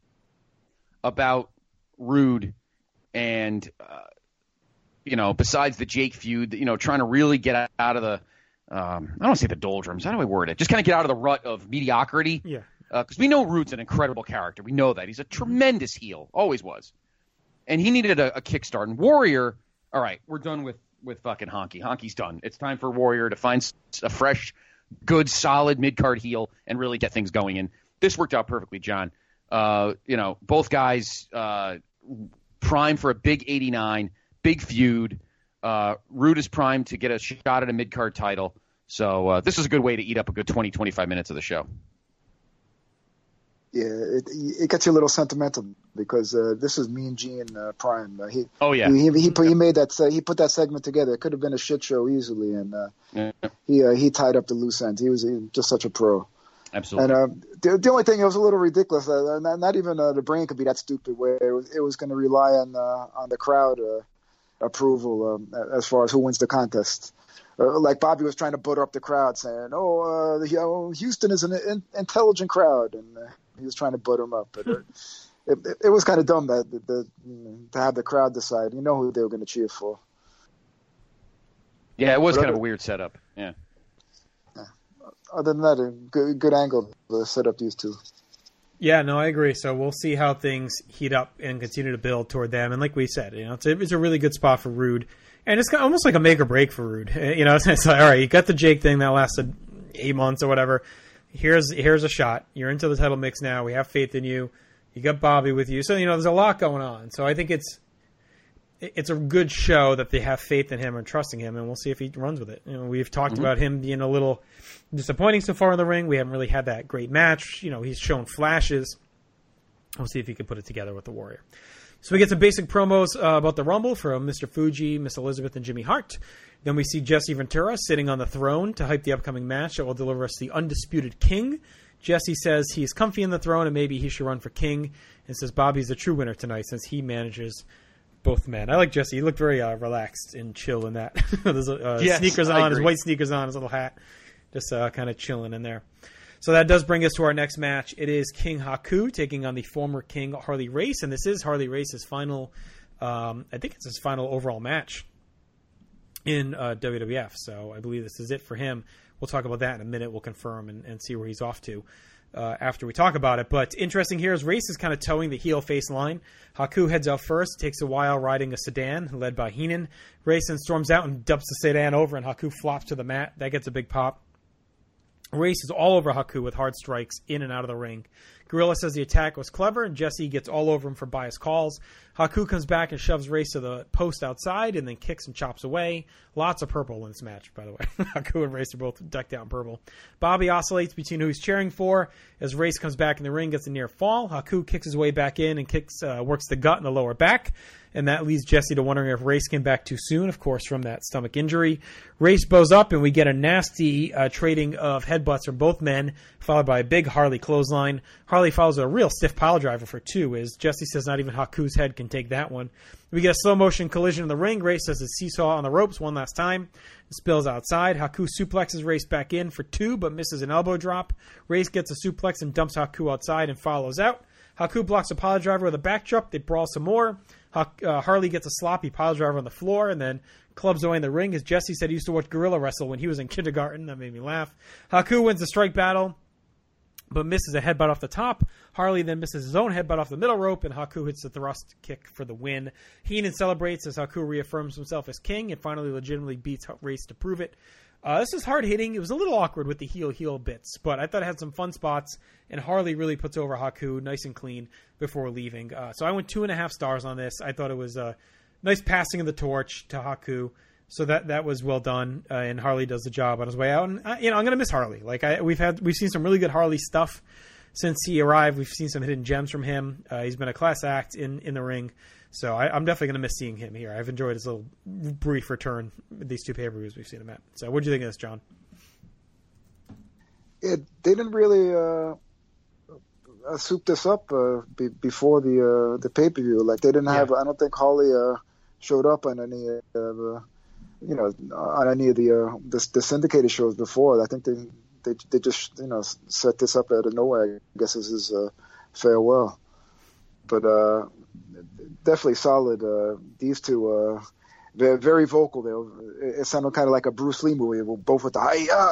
about Rude. And, uh, you know, besides the Jake feud, you know, trying to really get out of the, um, I don't say the doldrums. How do I word it? Just kind of get out of the rut of mediocrity. Yeah. Because uh, we know Rude's an incredible character. We know that. He's a tremendous heel. Always was. And he needed a, a kickstart. And Warrior, all right, we're done with, with fucking Honky. Honky's done. It's time for Warrior to find a fresh, good, solid mid-card heel and really get things going. And this worked out perfectly, John. Uh, you know, both guys uh, – prime for a big eighty-nine, big feud. Uh, Rude is primed to get a shot at a mid-card title. So uh, this is a good way to eat up a good twenty, twenty-five minutes of the show. Yeah, it, it gets you a little sentimental because uh, this is Mean Gene uh, Prime. Uh, he, oh yeah, he he, he, put, he made that uh, he put that segment together. It could have been a shit show easily, and uh, yeah. he uh, he tied up the loose ends. He was, he was just such a pro. Absolutely. And uh, the, the only thing, it was a little ridiculous. Uh, not, not even uh, the brain could be that stupid where it was, it was going to rely on uh, on the crowd uh, approval um, as far as who wins the contest. Uh, like Bobby was trying to butter up the crowd, saying, "Oh, uh, you know, Houston is an in, intelligent crowd," and uh, he was trying to butter him up. But uh, it, it, it was kind of dumb that the, the, to have the crowd decide. You know who they were going to cheer for. Yeah, it was but kind other, of a weird setup. Yeah. yeah. Other than that, a good, good angle to set up these two. Yeah, no, I agree. So we'll see how things heat up and continue to build toward them. And like we said, you know, it's a, it's a really good spot for Rude. And it's almost like a make or break for Rude. You know, it's, it's like, all right, you got the Jake thing that lasted eight months or whatever. Here's here's a shot. You're into the title mix now. We have faith in you. You got Bobby with you. So, you know, there's a lot going on. So I think it's it's a good show that they have faith in him and trusting him, and we'll see if he runs with it. You know, we've talked mm-hmm. about him being a little disappointing so far in the ring. We haven't really had that great match. You know, he's shown flashes. We'll see if he can put it together with the Warrior. So we get some basic promos uh, about the Rumble from Mister Fuji, Miss Elizabeth, and Jimmy Hart. Then we see Jesse Ventura sitting on the throne to hype the upcoming match that will deliver us the Undisputed King. Jesse says he's comfy in the throne and maybe he should run for king, and says Bobby's the true winner tonight since he manages both men. I like Jesse. He looked very uh, relaxed and chill in that. His uh, yes, sneakers on, his white sneakers on, his little hat. Just uh, kind of chilling in there. So that does bring us to our next match. It is King Haku taking on the former King Harley Race, and this is Harley Race's final, um, I think it's his final overall match in uh, W W F. So I believe this is it for him. We'll talk about that in a minute. We'll confirm and, and see where he's off to uh, after we talk about it. But interesting here is Race is kind of towing the heel face line. Haku heads out first, takes a while riding a sedan led by Heenan. Race then storms out and dumps the sedan over, and Haku flops to the mat. That gets a big pop. Race is all over Haku with hard strikes in and out of the ring. Gorilla says the attack was clever, and Jesse gets all over him for biased calls. Haku comes back and shoves Race to the post outside and then kicks and chops away. Lots of purple in this match, by the way. Haku and Race are both decked out in purple. Bobby oscillates between who he's cheering for. As Race comes back in the ring, gets a near fall. Haku kicks his way back in and kicks, uh, works the gut in the lower back. And that leads Jesse to wondering if Race came back too soon, of course, from that stomach injury. Race bows up, and we get a nasty uh, trading of headbutts from both men, followed by a big Harley clothesline. Harley follows a real stiff pile driver for two, as Jesse says not even Haku's head can take that one. We get a slow-motion collision in the ring. Race does a seesaw on the ropes one last time. It spills outside. Haku suplexes Race back in for two, but misses an elbow drop. Race gets a suplex and dumps Haku outside and follows out. Haku blocks a pile driver with a backdrop. They brawl some more. Uh, Harley gets a sloppy pile driver on the floor and then clubs away in the ring. As Jesse said, he used to watch Gorilla wrestle when he was in kindergarten. That made me laugh. Haku wins the strike battle, but misses a headbutt off the top. Harley then misses his own headbutt off the middle rope, and Haku hits the thrust kick for the win. Heenan celebrates as Haku reaffirms himself as king and finally legitimately beats Race to prove it. Uh, this is hard hitting. It was a little awkward with the heel-heel bits, but I thought it had some fun spots, and Harley really puts over Haku nice and clean before leaving. Uh, so I went two and a half stars on this. I thought it was a nice passing of the torch to Haku, so that that was well done, uh, and Harley does the job on his way out. And uh, you know, I'm gonna miss Harley. Like I, we've had, we've seen some really good Harley stuff since he arrived. We've seen some hidden gems from him. Uh, he's been a class act in in the ring. So I, I'm definitely going to miss seeing him here. I've enjoyed his little brief return with these two pay-per-views we've seen him at. So what do you think of this, John? It they didn't really uh, uh, soup this up uh, be, before the uh, the pay-per-view. Like they didn't have. Yeah. I don't think Harley uh, showed up on any of uh, the, you know, on any of the, uh, the the syndicated shows before. I think they they they just you know set this up out of nowhere. I guess this is uh, farewell, but. Uh, Definitely solid. Uh, these two, uh, they're very vocal. They it sounded kind of like a Bruce Lee movie, both with the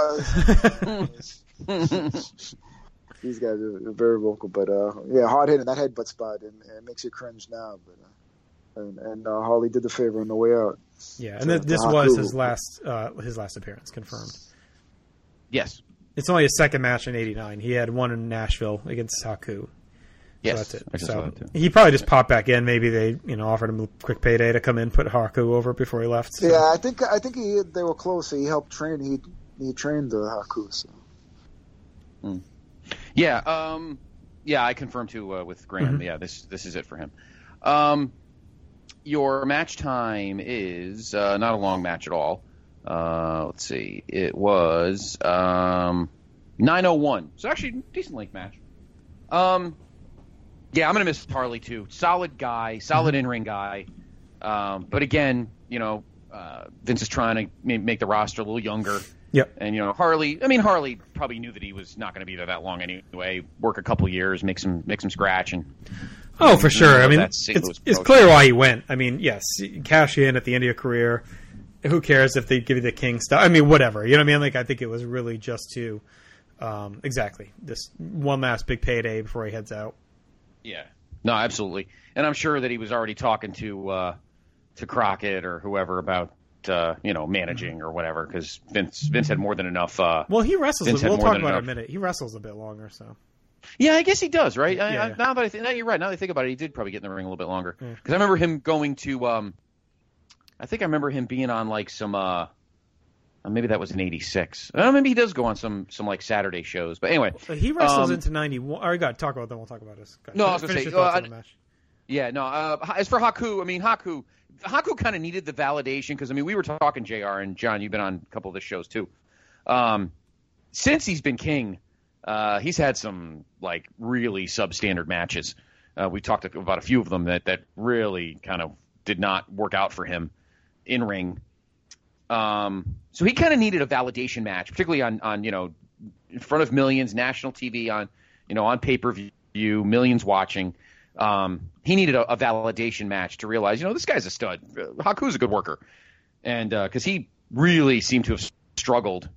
hi-yahs. These guys are very vocal, but uh, yeah, hard hitting that headbutt spot, and, and it makes you cringe now. But uh, and, and uh, Harley did the favor on the way out. Yeah, and to, this to was his last uh, his last appearance, confirmed. Yes, it's only his second match in eighty-nine. He had one in Nashville against Haku. Yes, so that's it. So he probably just popped back in. Maybe they, you know, offered him a quick payday to come in, put Haku over before he left. So. Yeah, I think I think he they were close. He helped train. He he trained the Haku. So. Mm. Yeah, um, yeah, I confirmed too uh, with Graham. Mm-hmm. Yeah, this this is it for him. Um, your match time is uh, not a long match at all. Uh, let's see, it was um, nine oh one. So actually, decent length match. Um. Yeah, I'm going to miss Harley, too. Solid guy, solid mm-hmm. in-ring guy. Um, but again, you know, uh, Vince is trying to make the roster a little younger. Yep. And, you know, Harley, I mean, Harley probably knew that he was not going to be there that long anyway. Work a couple years, make some make some scratch. And Oh, for sure. I mean, that it's, Saint Louis it's promotion. clear why he went. I mean, yes, cash in at the end of your career. Who cares if they give you the King stuff? I mean, whatever. You know what I mean? Like, I think it was really just to, um, exactly, this one last big payday before he heads out. Yeah. No, absolutely. And I'm sure that he was already talking to uh, to Crockett or whoever about, uh, you know, managing or whatever, because Vince Vince had more than enough. Uh, well, he wrestles. Vince We'll had more talk than about it in enough. a minute. He wrestles a bit longer, so. Yeah, I guess he does, right? I, Yeah, I, yeah. now that I think, no, you're right. Now that I think about it, he did probably get in the ring a little bit longer. Because Yeah. I remember him going to, um, I think I remember him being on like some, uh, uh, maybe that was in eighty-six. I don't know, maybe he does go on some some like Saturday shows. But anyway, But he wrestles um, into ninety-one. Or, got to talk about them. We'll talk about this. Go ahead. No, I was gonna Finish say, your thoughts uh, on the match. Yeah, no. Uh, as for Haku, I mean, Haku, Haku kind of needed the validation because I mean, we were talking J R and John. You've been on a couple of the shows too. Um, since he's been king, uh, he's had some like really substandard matches. Uh, we talked about a few of them that that really kind of did not work out for him in ring. Um, so he kind of needed a validation match, particularly on on you know in front of millions, national T V, on you know on pay per view, millions watching. Um, he needed a, a validation match to realize, you know, this guy's a stud. Uh, Haku's a good worker. And because uh, he really seemed to have struggled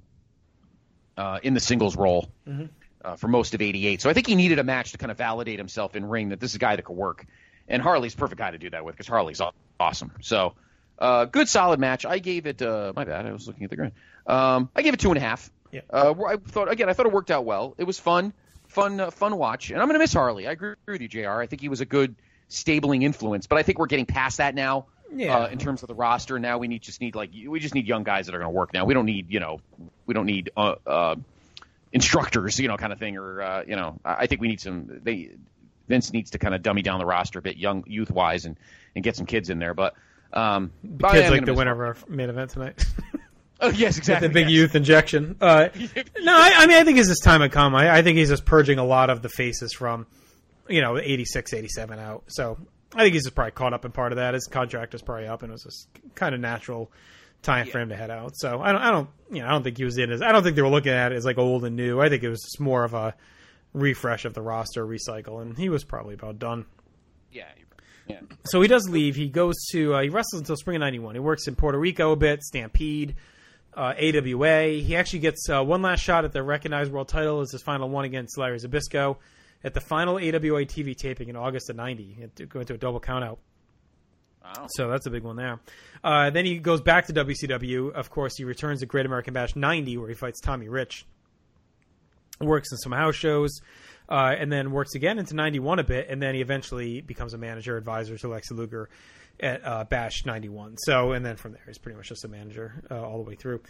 uh, in the singles role Mm-hmm. uh, for most of eighty-eight. So I think he needed a match to kind of validate himself in ring that this is a guy that could work. And Harley's the perfect guy to do that with because Harley's aw- awesome. So uh, good, solid match. I gave it, uh, my bad, I was looking at the grid. Um, I gave it two and a half. Yeah. Uh, I thought, again, I thought it worked out well. It was fun. Fun, uh, fun watch, and I'm going to miss Harley. I agree with you, J R. I think he was a good stabling influence, but I think we're getting past that now. Yeah. Uh, in terms of the roster, now we need just need like we just need young guys that are going to work. Now we don't need you know we don't need uh, uh, instructors, you know, kind of thing, or uh, you know I I think we need some. They Vince needs to kind of dummy down the roster a bit, young youth wise, and and get some kids in there. But um, The but I kid's am like gonna the miss winner Harley. of our main event tonight. Oh yes, exactly. With the big yes. youth injection. Uh, no, I, I mean, I think as his time had come, I, I think he's just purging a lot of the faces from, you know, eighty-six, eighty-seven out. So I think he's just probably caught up in part of that. His contract is probably up, and it was just kind of natural time Yeah. for him to head out. So I don't, I don't, you know, I don't think he was in as, I don't think they were looking at it as like old and new. I think it was just more of a refresh of the roster, recycle, and he was probably about done. Yeah. Yeah. So he does leave. He goes to, uh, he wrestles until spring of ninety-one. He works in Puerto Rico a bit, Stampede. Uh, A W A. He actually gets uh, one last shot at the recognized world title as his final one against Larry Zbyszko at the final A W A T V taping in August of ninety. It went to a double countout. Wow. So that's a big one there. Uh, then he goes back to W C W. Of course, he returns to Great American Bash ninety, where he fights Tommy Rich. Works in some house shows, uh, and then works again into ninety-one a bit, and then he eventually becomes a manager advisor to Lex Luger at uh, Bash ninety-one. So, and then from there, he's pretty much just a manager uh, all the way through.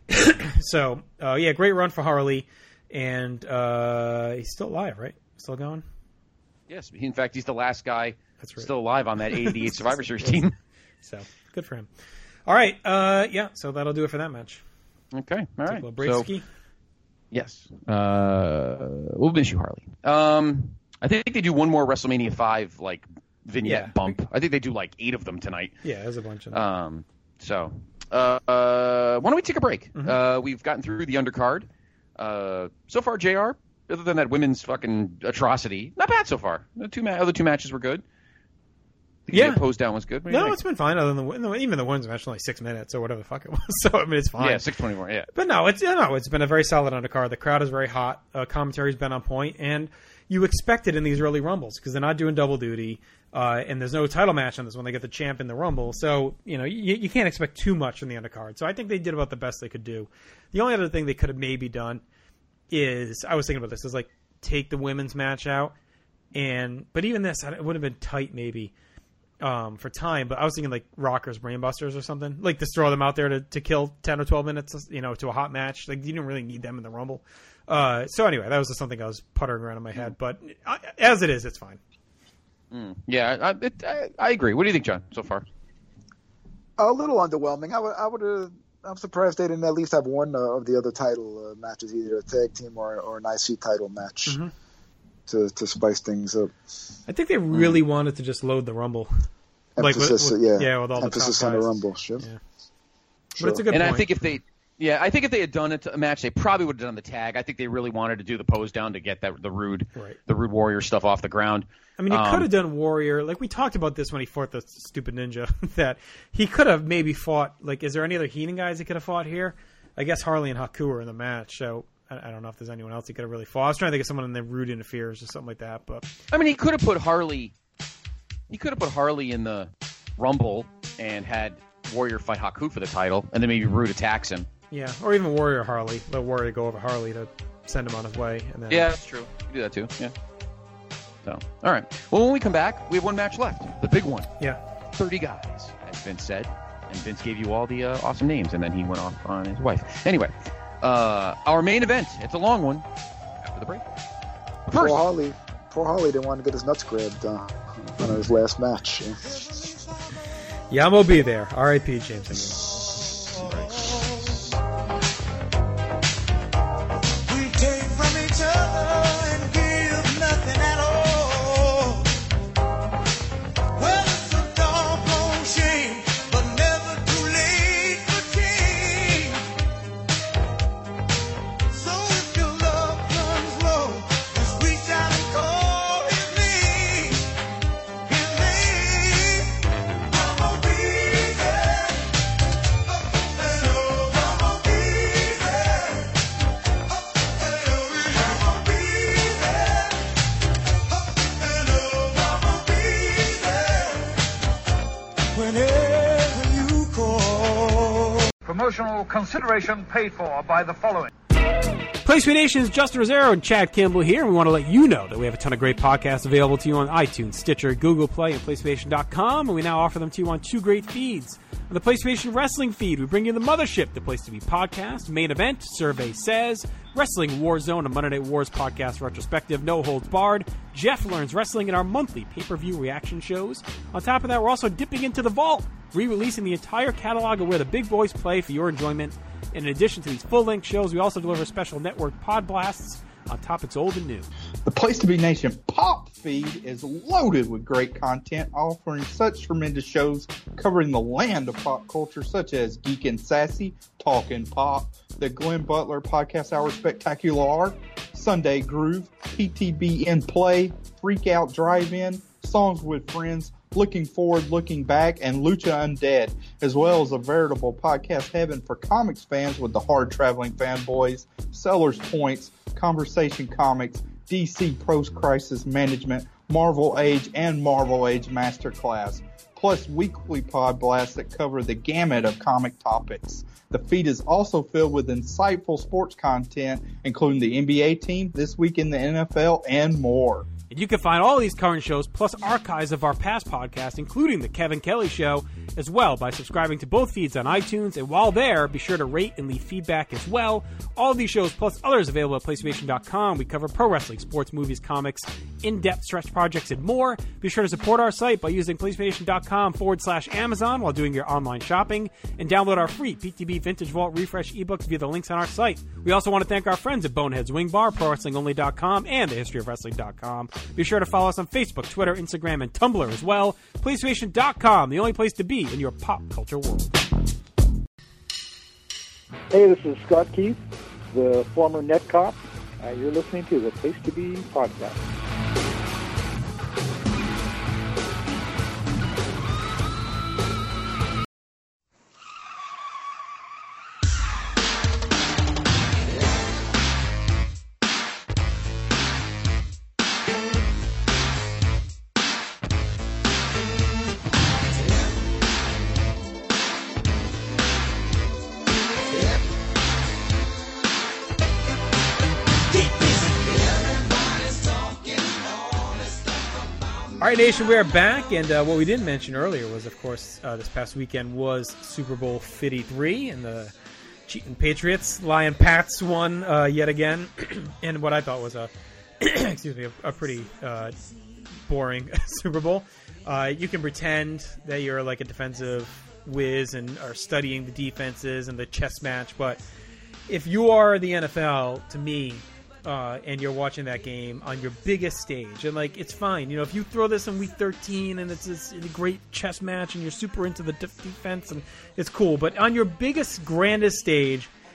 So, uh, yeah, great run for Harley, and uh, he's still alive, right? Still going? Yes. In fact, he's the last guy That's right. still alive on that eighty-eight Survivor Series team. So, good for him. All right, uh, yeah, so that'll do it for that match. Okay. All Take a right. little break, So- Ski. Yes. Uh, we'll miss you, Harley. Um, I think they do one more WrestleMania five like vignette Yeah. bump. I think they do like eight of them tonight. Yeah, there's a bunch of them. Um, so uh, uh, why don't we take a break? Mm-hmm. Uh, we've gotten through the undercard. Uh, so far, J R, other than that women's fucking atrocity, not bad so far. The two ma- other two matches were good. The Yeah. pose down was good. What do you No, think? it's been fine. Other than the, even the women's match, only six minutes or whatever the fuck it was. So I mean, it's fine. Yeah, six twenty-four. Yeah. But no, it's you know, it's been a very solid undercard. The crowd is very hot. Uh, commentary's been on point, and you expect it in these early rumbles because they're not doing double duty, uh, and there's no title match on this when they get the champ in the rumble. So you know, you, you can't expect too much from the undercard. So I think they did about the best they could do. The only other thing they could have maybe done is I was thinking about this is like take the women's match out, and but even this it would have been tight maybe. Um, for time, but I was thinking like Rockers, Brainbusters or something. Like just throw them out there to, to kill ten or twelve minutes, you know, to a hot match. Like you didn't really need them in the Rumble. Uh, so anyway, that was just something I was puttering around in my head. But uh, as it is, it's fine. Mm. Yeah, I, it, I, I agree. What do you think, John? So far, A little underwhelming. I would, I would have. I'm surprised they didn't at least have one uh, of the other title uh, matches, either a tag team or, or an I C title match, Mm-hmm. to to spice things up. I think they really mm. wanted to just load the Rumble. Emphasis, like with, with, yeah, yeah, with all emphasis the on top the guys. Rumble. Sure. Yeah. Sure. But it's a good and point. I think if they Yeah, I think if they had done it a match, they probably would have done the tag. I think they really wanted to do the pose down to get that the rude, right. the rude warrior stuff off the ground. I mean, he um, could have done warrior. Like we talked about this when he fought the stupid ninja. That he could have maybe fought. Like, is there any other Heenan guys he could have fought here? I guess Harley and Haku are in the match, so I, I don't know if there's anyone else he could have really fought. I was trying to think of someone in the rude interferes or something like that. But I mean, he could have put Harley. He could have put Harley in the Rumble and had Warrior fight Haku for the title, and then maybe Rude attacks him. Yeah, or even Warrior Harley. Let Warrior go over Harley to send him on his way. And then... Yeah, that's true. You can do that too. Yeah. So, all right. Well, when we come back, we have one match left. The big one. Yeah. thirty guys, as Vince said. And Vince gave you all the uh, awesome names, and then he went off on his wife. Anyway, uh, our main event. It's a long one. After the break. Poor Harley. Poor Harley didn't want to get his nuts grabbed uh, on his last match. Yeah, I'm gonna be there. R I P James Ingram. Promotional consideration paid for by the following. PlayStation Nation's Justin Rosero and Chad Kimball here, and we want to let you know that we have a ton of great podcasts available to you on iTunes, Stitcher, Google Play, and PlayStation dot com, and we now offer them to you on two great feeds. On the PlayStation Wrestling feed, we bring you the Mothership, the Place to Be podcast, Main Event, Survey Says, Wrestling Warzone, a Monday Night Wars podcast retrospective, No Holds Barred, Jeff Learns Wrestling, and our monthly pay-per-view reaction shows. On top of that, we're also dipping into the vault, re-releasing the entire catalog of where the big boys play for your enjoyment. In addition to these full-length shows, we also deliver special network pod blasts on topics old and new. The Place to Be Nation pop feed is loaded with great content, offering such tremendous shows covering the land of pop culture, such as Geek and Sassy, Talkin' Pop, the Glenn Butler Podcast Hour Spectacular, Sunday Groove, P T B in Play, Freak Out Drive-In, Songs with Friends, Looking Forward, Looking Back, and Lucha Undead, as well as a veritable podcast heaven for comics fans with the hard-traveling fanboys, Sellers Points, Conversation Comics, D C Post-Crisis Management, Marvel Age, and Marvel Age Masterclass, plus weekly pod blasts that cover the gamut of comic topics. The feed is also filled with insightful sports content, including the N B A team, This Week in the N F L, and more. And you can find all these current shows, plus archives of our past podcasts, including The Kevin Kelly Show, as well by subscribing to both feeds on iTunes. And while there, be sure to rate and leave feedback as well. All of these shows, plus others available at PlayStation dot com. We cover pro wrestling, sports, movies, comics, in-depth stretch projects, and more. Be sure to support our site by using PlayStation dot com forward slash Amazon while doing your online shopping. And download our free P T B Vintage Vault Refresh ebooks via the links on our site. We also want to thank our friends at Boneheads Wing Bar, Pro Wrestling Only dot com, and The History of Wrestling dot com. Be sure to follow us on Facebook, Twitter, Instagram, and Tumblr as well. PlayStation dot com, the only place to be in your pop culture world. Hey, this is Scott Keith, the former net cop. Uh, you're listening to the Place to Be podcast. All right, Nation, we are back, and uh, what we didn't mention earlier was, of course, uh, this past weekend was Super Bowl fifty-three, and the cheating Patriots, Lion Pats won uh, yet again, and what I thought was a, excuse me, a, a pretty uh, boring Super Bowl. Uh, you can pretend that you're like a defensive whiz and are studying the defenses and the chess match, but if you are the N F L, to me, Uh, and you're watching that game on your biggest stage, and like it's fine, you know, if you throw this in week thirteen and it's this great chess match and you're super into the def- defense and it's cool, but on your biggest, grandest stage,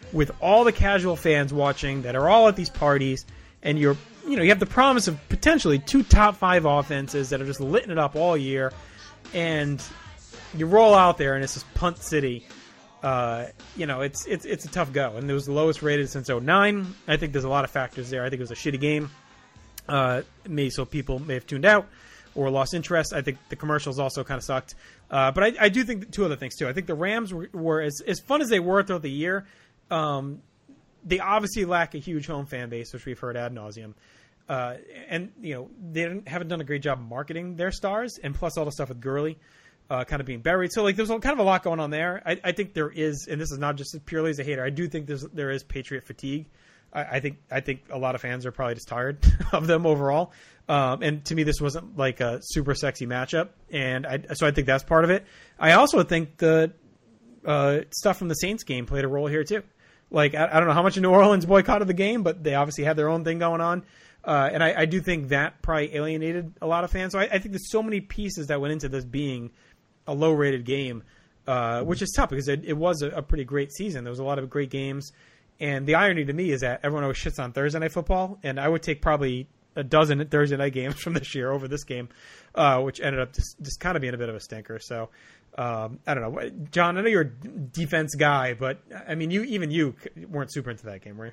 with all the casual fans watching that are all at these parties, and you're, you know, you have the promise of potentially two top five offenses that are just litting it up all year, and you roll out there and it's just punt city. Uh, you know, it's it's it's a tough go, and it was the lowest rated since oh nine. I think there's a lot of factors there. I think it was a shitty game. Uh, maybe so people may have tuned out or lost interest. I think the commercials also kind of sucked. Uh, but I, I do think two other things too. I think the Rams were, were as as fun as they were throughout the year. Um, they obviously lack a huge home fan base, which we've heard ad nauseum. Uh, and you know they didn't, haven't done a great job marketing their stars, and plus all the stuff with Gurley. Uh, kind of being buried. So, like, there's kind of a lot going on there. I, I think there is, and this is not just purely as a hater, I do think there's there is Patriot fatigue. I, I think I think a lot of fans are probably just tired of them overall. Um, and to me, this wasn't, like, a super sexy matchup. And I, so I think that's part of it. I also think the uh, stuff from the Saints game played a role here, too. Like, I, I don't know how much New Orleans boycotted the game, but they obviously had their own thing going on. Uh, and I, I do think that probably alienated a lot of fans. So I, I think there's so many pieces that went into this being a low-rated game, uh, which is tough because it, it was a, a pretty great season. There was a lot of great games, and the irony to me is that everyone always shits on Thursday Night Football, and I would take probably a dozen Thursday night games from this year over this game, uh, which ended up just, just kind of being a bit of a stinker. So um, I don't know, John. I know you're a defense guy, but I mean, you even you weren't super into that game, were you?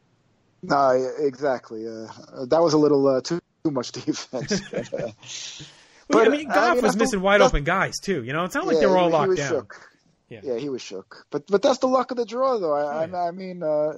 No, exactly. Uh, that was a little uh, too too much defense. But, But, I mean, Goff I mean, was missing wide open guys too. You know, it's not like yeah, they were all he, locked he was down. Shook. Yeah. yeah, he was shook. But but that's the luck of the draw, though. I, yeah. I, I mean, uh,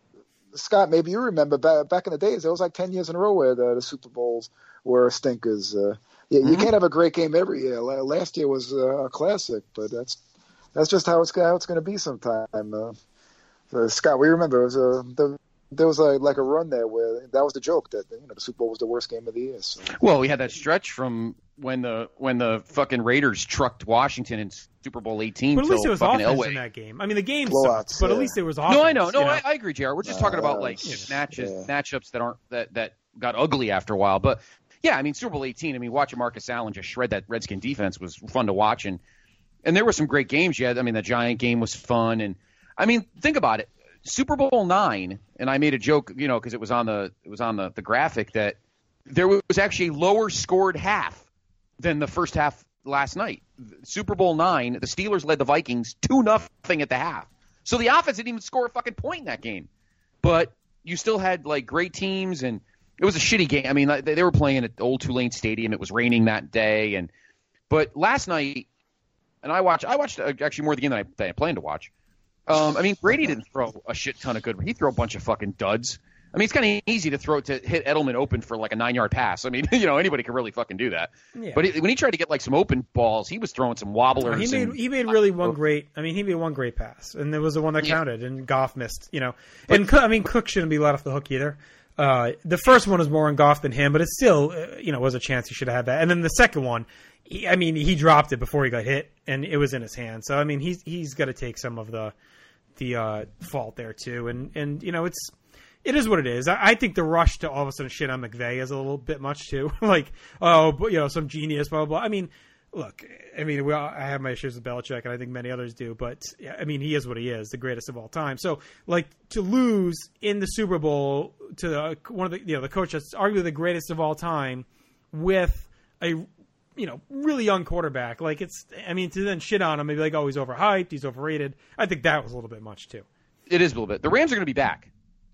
Scott, maybe you remember back, back in the days, it was like ten years in a row where the, the Super Bowls were stinkers. Uh, yeah, you mm-hmm. can't have a great game every year. Last year was uh, a classic, but that's that's just how it's how it's going to be sometime. Uh, uh, Scott, we remember it was a. The, There was a, like a run there where that was the joke that you know the Super Bowl was the worst game of the year. So. Well, we had that stretch from when the when the fucking Raiders trucked Washington in Super Bowl eighteen. But at least there was offense Elway. in that game. I mean, the game Blowouts, sucked, but yeah. at least there was offense. No, I know. No, you know? I, I agree, J R. We're just uh, talking about like yeah. matches, yeah. matchups that aren't that that got ugly after a while. But yeah, I mean, Super Bowl eighteen. I mean, watching Marcus Allen just shred that Redskin defense was fun to watch, and and there were some great games. Yeah, I mean, the Giant game was fun, and I mean, think about it. Super Bowl nine, and I made a joke, you know, because it was on the it was on the, the graphic that there was actually a lower scored half than the first half last night. Super Bowl nine, the Steelers led the Vikings two nothing at the half. So the offense didn't even score a fucking point in that game. But you still had like great teams, and it was a shitty game. I mean, they, they were playing at Old Tulane Stadium. It was raining that day, and but last night, and I watched I watched actually more of the game than I, than I planned to watch. Um, I mean, Brady didn't throw a shit ton of good. He threw a bunch of fucking duds. I mean, it's kind of easy to throw to hit Edelman open for like a nine-yard pass. I mean, you know, anybody could really fucking do that. Yeah. But he, when he tried to get like some open balls, he was throwing some wobblers. He made and, he made really one great. I mean, he made one great pass, and there was the one that Yeah. counted, and Goff missed. You know, and I mean, Cook shouldn't be let off the hook either. Uh, the first one was more on Goff than him, but it still, uh, you know, was a chance he should have had that. And then the second one, he, I mean, he dropped it before he got hit, and it was in his hand. So I mean, he's he's got to take some of the. the uh, fault there too, and and you know it's it is what it is. I, I think the rush to all of a sudden shit on McVay is a little bit much too. Like, oh, but you know, some genius, blah blah blah. I mean, look, I mean, we all, I have my issues with Belichick, and I think many others do, but I mean, he is what he is, the greatest of all time. So, like, to lose in the Super Bowl to the, one of the you know the coach that's arguably the greatest of all time with a you know, really young quarterback. Like, it's, I mean, to then shit on him, maybe like, oh, he's overhyped, he's overrated. I think that was a little bit much, too. It is a little bit. The Rams are going to be back.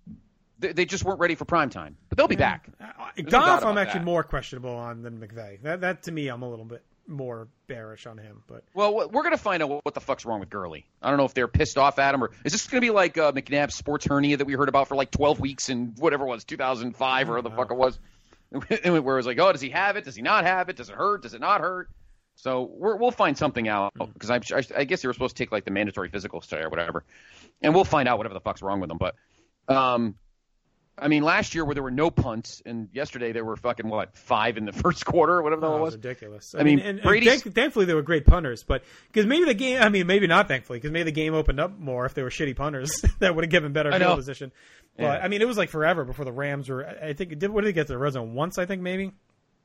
They, they just weren't ready for prime time, but they'll be yeah. back. Uh, Goff, I'm actually that. more questionable on than McVay. That, that, to me, I'm a little bit more bearish on him. But Well, we're going to find out what the fuck's wrong with Gurley. I don't know if they're pissed off at him, or is this going to be like uh, McNabb's sports hernia that we heard about for like twelve weeks in whatever it was, two thousand five or whatever the fuck it was? Where it was like, oh, does he have it? Does he not have it? Does it hurt? Does it not hurt? So we're, we'll find something out, because I, I, I guess they were supposed to take like the mandatory physical study or whatever, and we'll find out whatever the fuck's wrong with them. But, um, I mean, last year where there were no punts, and yesterday there were fucking what five in the first quarter or whatever oh, that was. was. Ridiculous. I, I mean, mean, and, Brady's... and thank, thankfully they were great punters, but because maybe the game, I mean, maybe not thankfully, because maybe the game opened up more if they were shitty punters that would have given better field position. But yeah. I mean, it was like forever before the Rams were. I think did what did they get to the red zone once? I think maybe.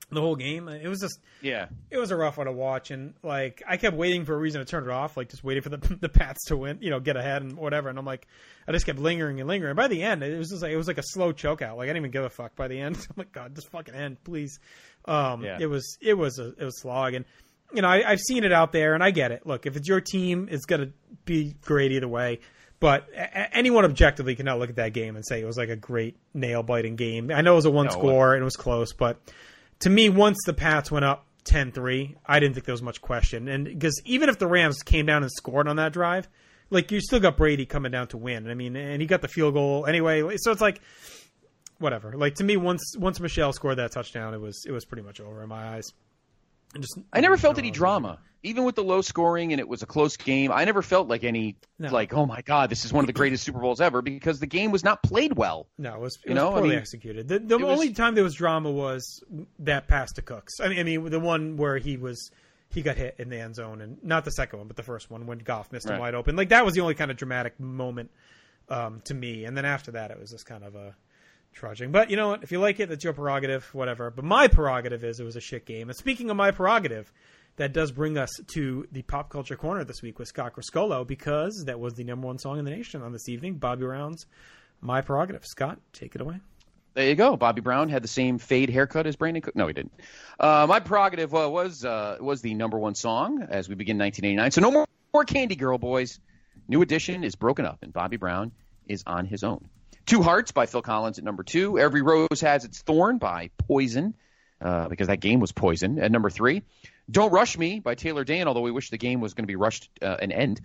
the whole game. It was just yeah, it was a rough one to watch, and like I kept waiting for a reason to turn it off, like just waiting for the the Pats to win, you know, get ahead and whatever. And I'm like, I just kept lingering and lingering. By the end, it was just like it was like a slow choke out. Like I didn't even give a fuck. By the end, I'm like, God, just fucking end, please. Um, yeah. It was it was a it was a slog, and you know I, I've seen it out there, and I get it. Look, if it's your team, it's gonna be great either way. But a- anyone objectively cannot look at that game and say it was like a great nail biting game. I know it was a one no, score and it was close, but to me, once the Pats went up ten three, I didn't think there was much question. And because even if the Rams came down and scored on that drive, like you still got Brady coming down to win. I mean, and he got the field goal anyway. So it's like whatever. Like to me, once once Michelle scored that touchdown, it was it was pretty much over in my eyes. And just I never felt any drama, even with the low scoring and it was a close game. I never felt like any no. like, oh my God, this is one of the greatest Super Bowls ever because the game was not played well. No, it was, it you was know? poorly I mean, executed. The, the only was, time there was drama was that pass to Cooks. I mean, I mean, the one where he was he got hit in the end zone, and not the second one, but the first one when Goff missed him right. wide open. Like that was the only kind of dramatic moment um, to me. And then after that, it was just kind of a trudging. But you know what? If you like it, that's your prerogative, whatever. But my prerogative is it was a shit game. And speaking of my prerogative, that does bring us to the Pop Culture Corner this week with Scott Criscolo, because that was the number one song in the nation on this evening, Bobby Brown's My Prerogative. Scott, take it away. There you go. Bobby Brown had the same fade haircut as Brandon Cook. No, he didn't. Uh, my prerogative uh, was uh, was the number one song as we begin nineteen eighty-nine. So no more, more Candy Girl, boys. New Edition is broken up, and Bobby Brown is on his own. Two Hearts by Phil Collins at number two. Every Rose Has Its Thorn by Poison, uh, because that game was Poison, at number three. Don't Rush Me by Taylor Dayne, although we wish the game was going to be rushed uh, and end.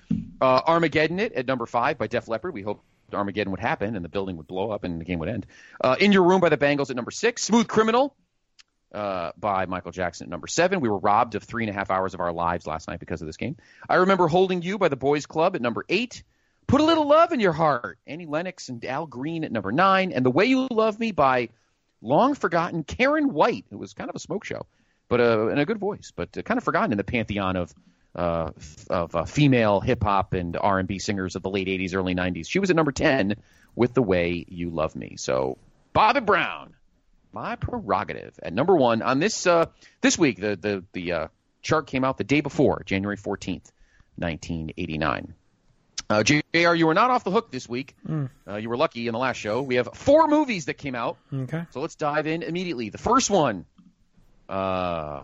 Uh, Armageddon It at number five by Def Leppard. We hoped Armageddon would happen and the building would blow up and the game would end. Uh, In Your Room by the Bangles at number six. Smooth Criminal uh, by Michael Jackson at number seven. We were robbed of three and a half hours of our lives last night because of this game. I Remember Holding You by the Boys Club at number eight. Put a Little Love in Your Heart, Annie Lennox and Al Green at number nine. And The Way You Love Me by long forgotten Karen White. It was kind of a smoke show. But uh, and a good voice, but uh, kind of forgotten in the pantheon of uh, of uh, female hip hop and R and B singers of the late eighties, early nineties. She was at number ten with The Way You Love Me. So Bobby Brown, My Prerogative, at number one on this uh, this week. The the the uh, chart came out the day before, January fourteenth, nineteen eighty-nine. Uh, J R, you were not off the hook this week. Mm. Uh, you were lucky in the last show. We have four movies that came out. Okay. So let's dive in immediately. The first one. Uh,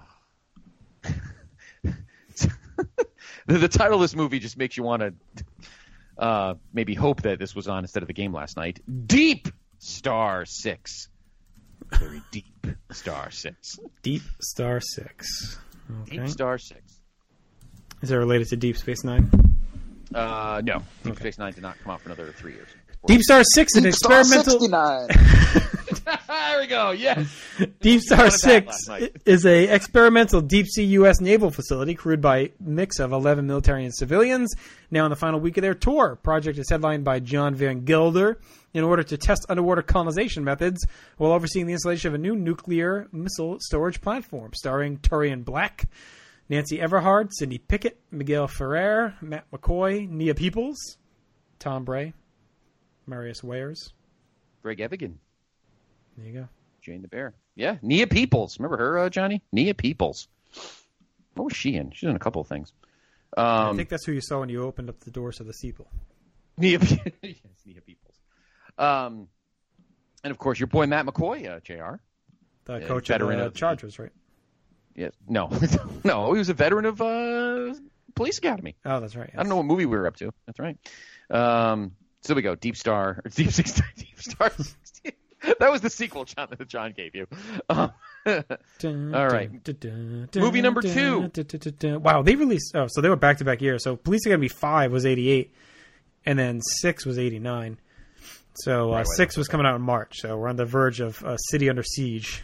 the, the title of this movie just makes you want to uh, maybe hope that this was on instead of the game last night. Deep Star Six. Very deep Star Six. Deep Star Six. Okay. Deep Star Six. Is it related to Deep Space Nine? Uh, no. Deep Okay. Space Nine did not come out for another three years. Deep Star Six, an Deep Star experimental. sixty-nine. There we go. Yes. Deep Star Six last night. is a experimental deep sea U S naval facility crewed by a mix of eleven military and civilians. Now in the final week of their tour, project is headlined by John Van Gelder in order to test underwater colonization methods while overseeing the installation of a new nuclear missile storage platform, starring Turian Black, Nancy Everhard, Cindy Pickett, Miguel Ferrer, Matt McCoy, Nia Peoples, Tom Bray, Marius Wayers. Greg Evigan. There you go. Jane the Bear. Yeah, Nia Peoples. Remember her, uh, Johnny? Nia Peoples. What was she in? She's in a couple of things. Um, I think that's who you saw when you opened up the doors of the steeple. Nia, yes, Nia Peoples. Um, and, of course, your boy Matt McCoy, uh, J R. The uh, coach of veteran the of, Chargers, right? Yes. No. No, he was a veteran of uh, Police Academy. Oh, that's right. Yes. I don't know what movie we were up to. That's right. Um, so we go. Deep Star. Deep Six. Deep Star. That was the sequel John, that John gave you. Um, all right. Movie number two. Wow, they released... Oh, so they were back-to-back years. So Police Academy five was eighty-eight, and then six was eighty-nine. So uh, right, six was coming out in March. So we're on the verge of uh, City Under Siege.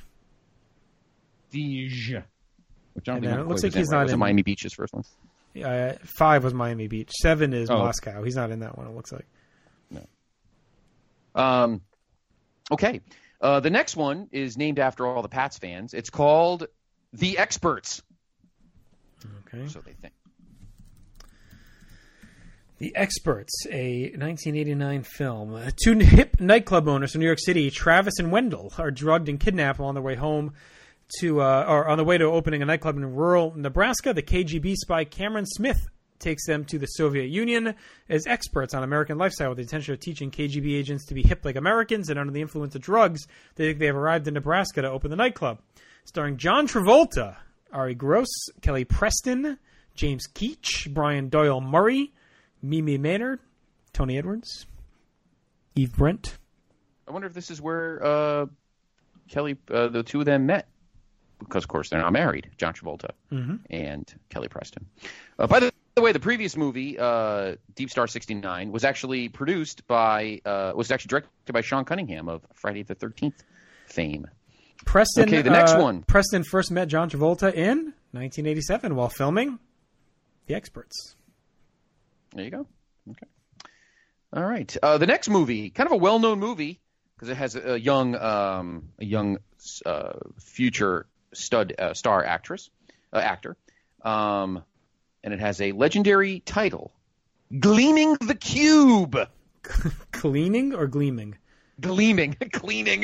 Siege. Which I don't And think then it looks McCoy like was in, he's right? not Was it in- Miami Beach's first one? Uh, five was Miami Beach. Seven is Oh. Moscow. He's not in that one, it looks like. No. Um. Okay. Uh, the next one is named after all the Pats fans. It's called The Experts. Okay. So they think. The Experts, a nineteen eighty-nine film. Uh, two hip nightclub owners from New York City, Travis and Wendell, are drugged and kidnapped on their way home to, uh, or on the way to opening a nightclub in rural Nebraska, the K G B spy Cameron Smith takes them to the Soviet Union as experts on American lifestyle with the intention of teaching K G B agents to be hip like Americans and under the influence of drugs. They think they have arrived in Nebraska to open the nightclub. Starring John Travolta, Ari Gross, Kelly Preston, James Keach, Brian Doyle Murray, Mimi Maynard, Tony Edwards, Eve Brent. I wonder if this is where uh, Kelly, uh, the two of them met. Because, of course, they're not married, John Travolta mm-hmm. and Kelly Preston. Uh, by the way, the previous movie, uh, Deep Star sixty-nine, was actually produced by, uh, was actually directed by Sean Cunningham of Friday the thirteenth fame. Preston, okay, the next uh, one. Preston first met John Travolta in nineteen eighty-seven while filming The Experts. There you go. Okay. All right. Uh, the next movie, kind of a well-known movie because it has a young, um, a young uh, future stud uh, star actress, uh, actor, um, and it has a legendary title, Gleaming the Cube. Cleaning or gleaming? Gleaming. Cleaning.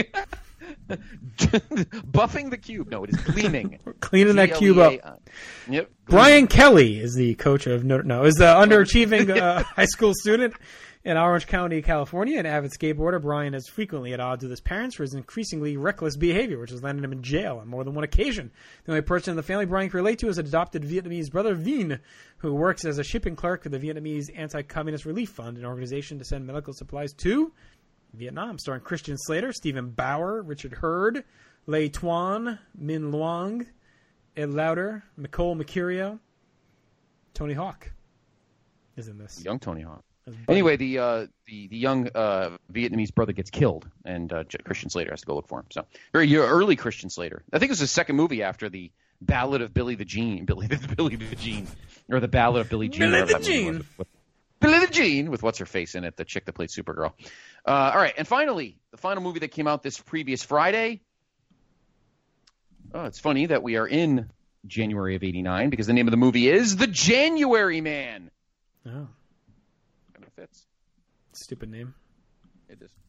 Buffing the cube. No, it is gleaming. Cleaning that cube up. Yep. Brian Kelly is the coach of Notre No, is the underachieving uh, high school student in Orange County, California. An avid skateboarder, Brian is frequently at odds with his parents for his increasingly reckless behavior, which has landed him in jail on more than one occasion. The only person in the family Brian can relate to is adopted Vietnamese brother Vinh, who works as a shipping clerk for the Vietnamese Anti-Communist Relief Fund, an organization to send medical supplies to Vietnam. Starring Christian Slater, Stephen Bauer, Richard Hurd, Lei Tuan, Min Luong, Ed Lauder, Nicole Mercurio, Tony Hawk is in this. Young Tony Hawk. Anyway, the uh, the the young uh, Vietnamese brother gets killed, and uh, Christian Slater has to go look for him. So very early Christian Slater. I think it was his second movie after the Ballad of Billy the Jean, Billy the Billy the Jean, or the Ballad of Billy Jean. Billy the Jean. With, Billy the Jean with what's her face in it, the chick that played Supergirl. Uh, all right, and finally, the final movie that came out this previous Friday. Oh, it's funny that we are in January of eighty-nine because the name of the movie is The January Man. Oh. Fits. Stupid name. It is.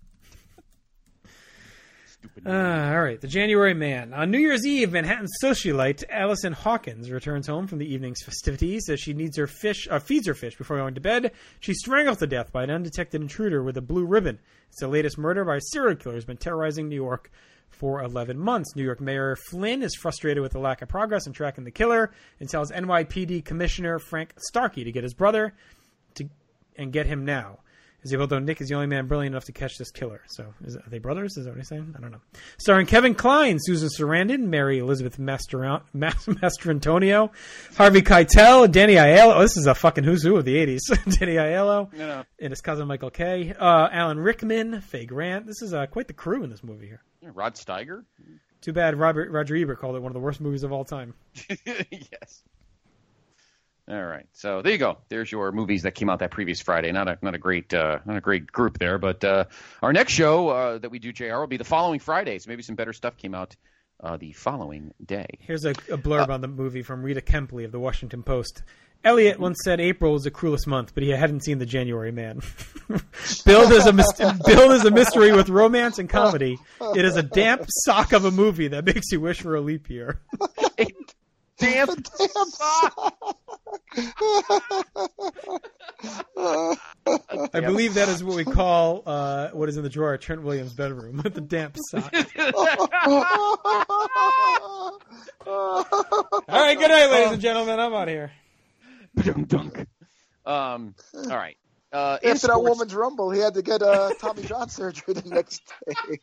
Stupid name. Uh, all right. The January Man. On New Year's Eve, Manhattan socialite Allison Hawkins returns home from the evening's festivities as she needs her fish, uh, feeds her fish before going to bed. She's strangled to death by an undetected intruder with a blue ribbon. It's the latest murder by a serial killer who's been terrorizing New York for eleven months. New York Mayor Flynn is frustrated with the lack of progress in tracking the killer and tells N Y P D Commissioner Frank Starkey to get his brother to and get him now. Is able to Nick is the only man brilliant enough to catch this killer. So, is, are they brothers? Is that what he's saying? I don't know. Starring Kevin Kline, Susan Sarandon, Mary Elizabeth Master- Mastrantonio, Harvey Keitel, Danny Aiello. Oh, this is a fucking who's who of the eighties. Danny Aiello no, no. and his cousin Michael Kay, uh, Alan Rickman, Faye Grant. This is uh, quite the crew in this movie here. Yeah, Rod Steiger. Too bad Robert Roger Ebert called it one of the worst movies of all time. Yes. All right, so there you go. There's your movies that came out that previous Friday. Not a not a great uh, not a great group there, but uh, our next show uh, that we do, J R, will be the following Friday. So maybe some better stuff came out uh, the following day. Here's a, a blurb uh, on the movie from Rita Kempley of the Washington Post. Elliot once said April was the cruelest month, but he hadn't seen The January Man. Billed as a billed as a mystery with romance and comedy, it is a damp sock of a movie that makes you wish for a leap year. Damp, damp sock. I believe that is what we call uh, what is in the drawer at Trent Williams' bedroom, the damp sock. All right, good night, ladies and gentlemen. I'm out of here. Um, all right. Uh, After sports... that woman's rumble, he had to get uh, Tommy John surgery the next day.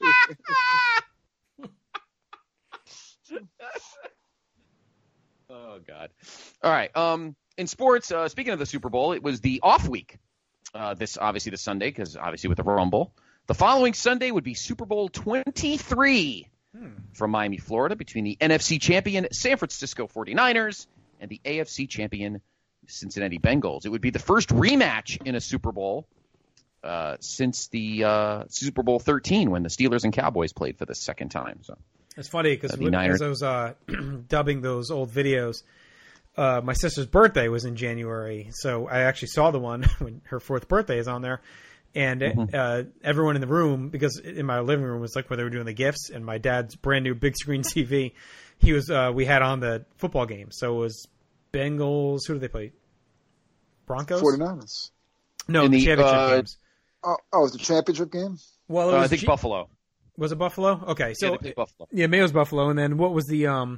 Oh, God. All right. Um, in sports, uh, speaking of the Super Bowl, it was the off week. Uh, this obviously the Sunday, because obviously with the Rumble. The following Sunday would be Super Bowl twenty-three hmm. from Miami, Florida, between the N F C champion San Francisco forty-niners and the A F C champion Cincinnati Bengals. It would be the first rematch in a Super Bowl uh, since the uh, Super Bowl thirteen, when the Steelers and Cowboys played for the second time. So. It's funny because as I was uh, dubbing those old videos, uh, my sister's birthday was in January, so I actually saw the one when her fourth birthday is on there, and mm-hmm. uh, everyone in the room, because in my living room was like where they were doing the gifts, and my dad's brand new big screen T V, he was. Uh, we had on the football game, so it was Bengals. Who did they play? Broncos. forty-niners. No, In the, the, championship uh, games. Oh, oh, it was the championship game? Well, it Uh, was I think G- Buffalo. Was it Buffalo? Okay, so Yeah, they played Buffalo. yeah, Mayo's Buffalo, and then what was the um